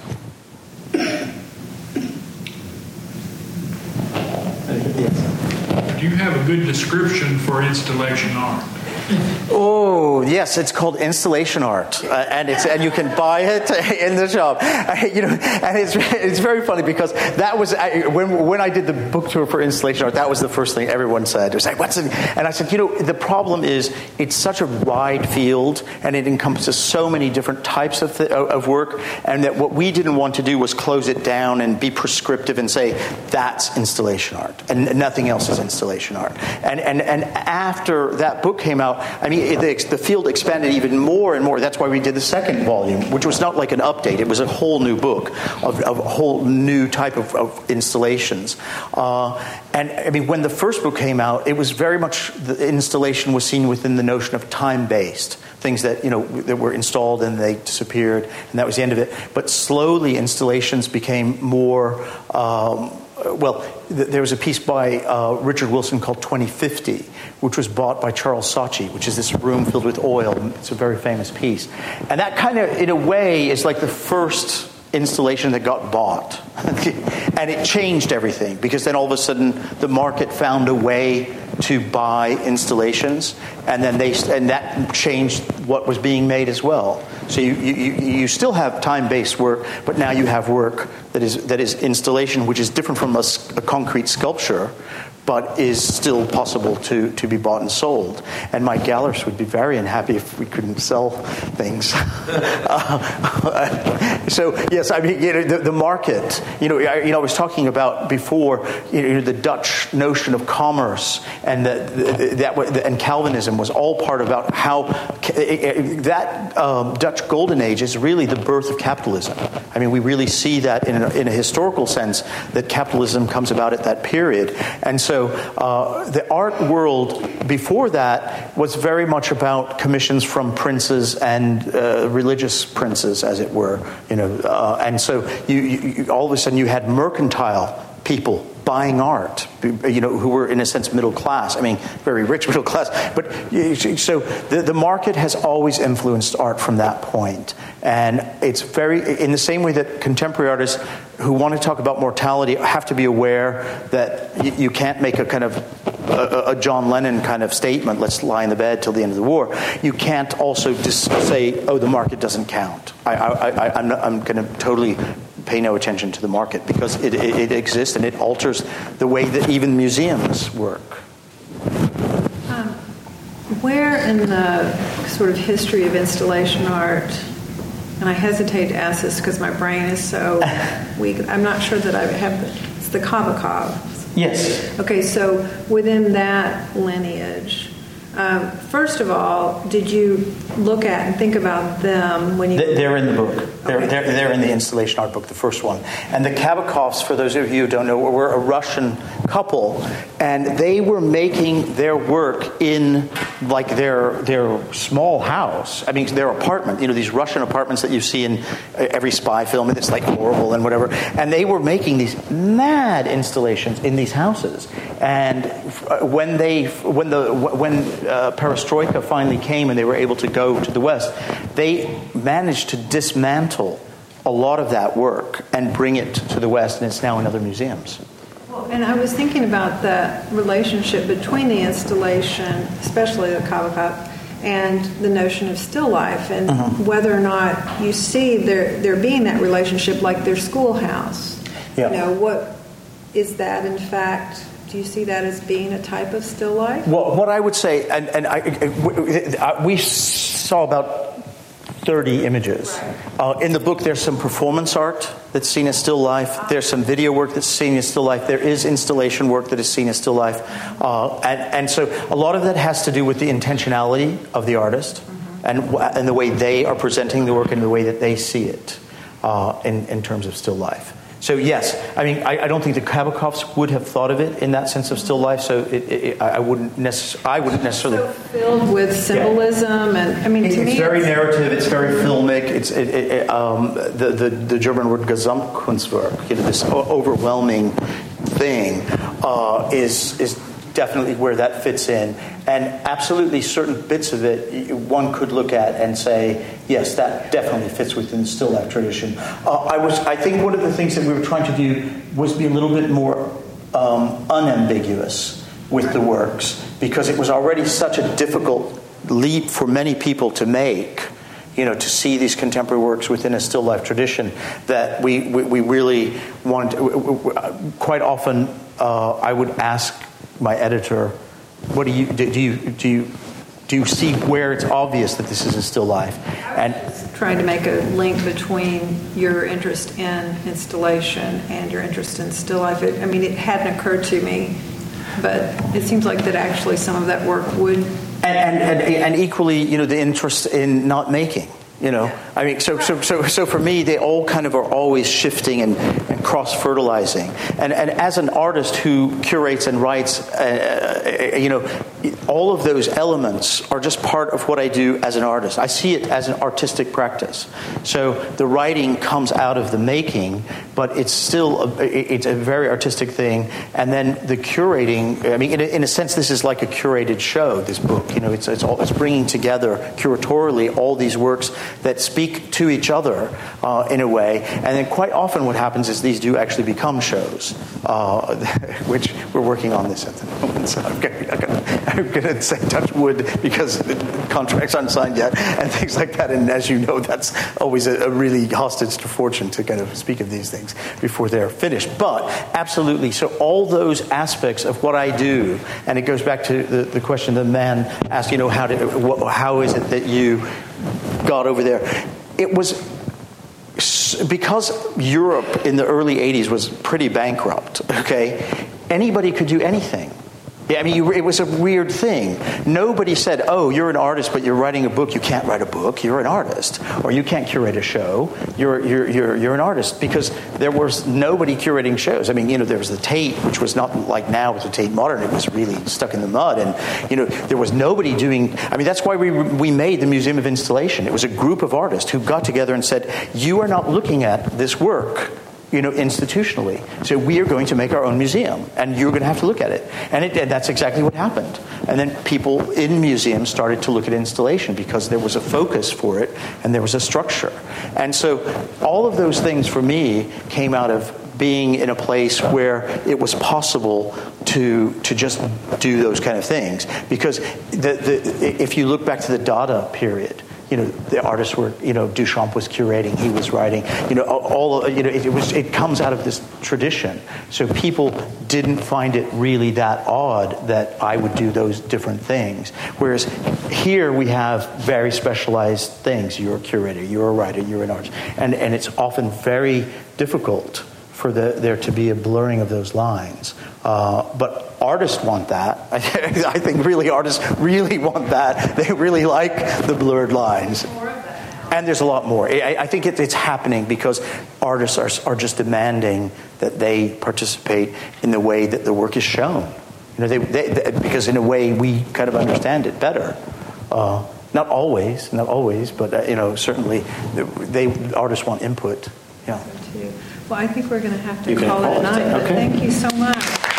Do you have a good description for installation art? Oh yes, it's called installation art, and you can buy it in the shop. And it's very funny because that was when I did the book tour for installation art. That was the first thing everyone said. It was like, "What's it?" And I said, the problem is it's such a wide field, and it encompasses so many different types of work, and that what we didn't want to do was close it down and be prescriptive and say that's installation art and nothing else is installation art. And after that book came out, the field expanded even more and more. That's why we did the second volume, which was not like an update. It was a whole new book of a whole new type of installations. When the first book came out, it was very much the installation was seen within the notion of time-based things that that were installed and they disappeared, and that was the end of it. But slowly, installations became more. There was a piece by Richard Wilson called 2050, which was bought by Charles Saatchi, which is this room filled with oil. It's a very famous piece. And that kind of, in a way, is like the first installation that got bought. And it changed everything, because then all of a sudden the market found a way to buy installations, and then that changed what was being made as well. So you still have time-based work, but now you have work that is installation, which is different from a concrete sculpture, but is still possible to be bought and sold. And my gallerists would be very unhappy if we couldn't sell things. So yes, the market. I was talking about before. The Dutch notion of commerce and and Calvinism was all part about how that Dutch Golden Age is really the birth of capitalism. We really see that in a historical sense that capitalism comes about at that period, and so the art world before that was very much about commissions from princes and religious princes, as it were. And so you all of a sudden you had mercantile people buying art, who were in a sense middle class. Very rich middle class. But so the market has always influenced art from that point, and it's very in the same way that contemporary artists who want to talk about mortality have to be aware that you can't make a kind of a John Lennon kind of statement. Let's lie in the bed till the end of the war. You can't also just say, "Oh, the market doesn't count." I'm going to totally pay no attention to the market, because it exists and it alters the way that even museums work. Where in the sort of history of installation art, and I hesitate to ask this because my brain is so weak, I'm not sure that I have it's the Kabakov. Yes. Okay, so within that lineage, first of all, did you look at and think about them when you... They're in the book. Okay. They're in the installation art book, the first one. And the Kabakovs, for those of you who don't know, were a Russian couple, and they were making their work in like their small house. Their apartment. These Russian apartments that you see in every spy film, and it's like horrible and whatever. And they were making these mad installations in these houses. And when Perestroika finally came and they were able to go to the West, they managed to dismantle a lot of that work and bring it to the West, and it's now in other museums. Well, and I was thinking about the relationship between the installation, especially the Kabakov, and the notion of still life, and whether or not you see there being that relationship, like their schoolhouse. Yeah. What is that in fact Do you see that as being a type of still life? Well, what I would say, we saw about 30 images. Right. In the book, there's some performance art that's seen as still life. There's some video work that's seen as still life. There is installation work that is seen as still life. And so a lot of that has to do with the intentionality of the artist and the way they are presenting the work and the way that they see it in terms of still life. So yes, I mean, I don't think the Kabakovs would have thought of it in that sense of still life. So I wouldn't necessarily. So filled with symbolism, and I mean, to me, it's very narrative. It's very filmic. It's the German word Gesamtkunstwerk. This overwhelming thing is definitely where that fits in, and absolutely certain bits of it one could look at and say, yes, that definitely fits within the still life tradition. I think one of the things that we were trying to do was be a little bit more unambiguous with the works, because it was already such a difficult leap for many people to make, to see these contemporary works within a still life tradition, that we really want. Quite often, I would ask my editor, "What do you see where it's obvious that this is a still life?" And trying to make a link between your interest in installation and your interest in still life. It hadn't occurred to me, but it seems like that actually some of that work would. And equally, the interest in not making. I mean, so for me, they all kind of are always shifting and cross-fertilizing. And as an artist who curates and writes, all of those elements are just part of what I do as an artist. I see it as an artistic practice. So the writing comes out of the making, but it's still it's a very artistic thing. And then the curating, I mean, in a sense, this is like a curated show. This book, it's bringing together curatorially all these works that speak to each other in a way. And then quite often what happens is these do actually become shows, which we're working on this at the moment. So I'm going to say touch wood because the contracts aren't signed yet and things like that. And as you know, that's always a really hostage to fortune to kind of speak of these things before they're finished. But absolutely, so all those aspects of what I do, and it goes back to the question the man asked, how is it that you got over there? It was because Europe in the early 80s was pretty bankrupt, okay? Anybody could do anything. Yeah, I mean, it was a weird thing. Nobody said, "Oh, you're an artist, but you're writing a book. You can't write a book. You're an artist, or you can't curate a show. You're an artist," because there was nobody curating shows. I mean, there was the Tate, which was not like now with the Tate Modern. It was really stuck in the mud, and there was nobody doing. I mean, that's why we made the Museum of Installation. It was a group of artists who got together and said, "You are not looking at this work institutionally. So we are going to make our own museum, and you're going to have to look at it." And that's exactly what happened. And then people in museums started to look at installation because there was a focus for it, and there was a structure. And so all of those things for me came out of being in a place where it was possible to just do those kind of things. Because if you look back to the Dada period, the artists were, Duchamp was curating, he was writing, it comes out of this tradition. So people didn't find it really that odd that I would do those different things. Whereas here we have very specialized things. You're a curator, you're a writer, you're an artist. And it's often very difficult for there to be a blurring of those lines. But artists want that. I think really artists really want that. They really like the blurred lines. And there's a lot more. I think it's happening because artists are just demanding that they participate in the way that the work is shown. Because in a way we kind of understand it better. Not always, but certainly artists want input. Yeah. Well, I think we're going to have to call it a night. Okay. Thank you so much.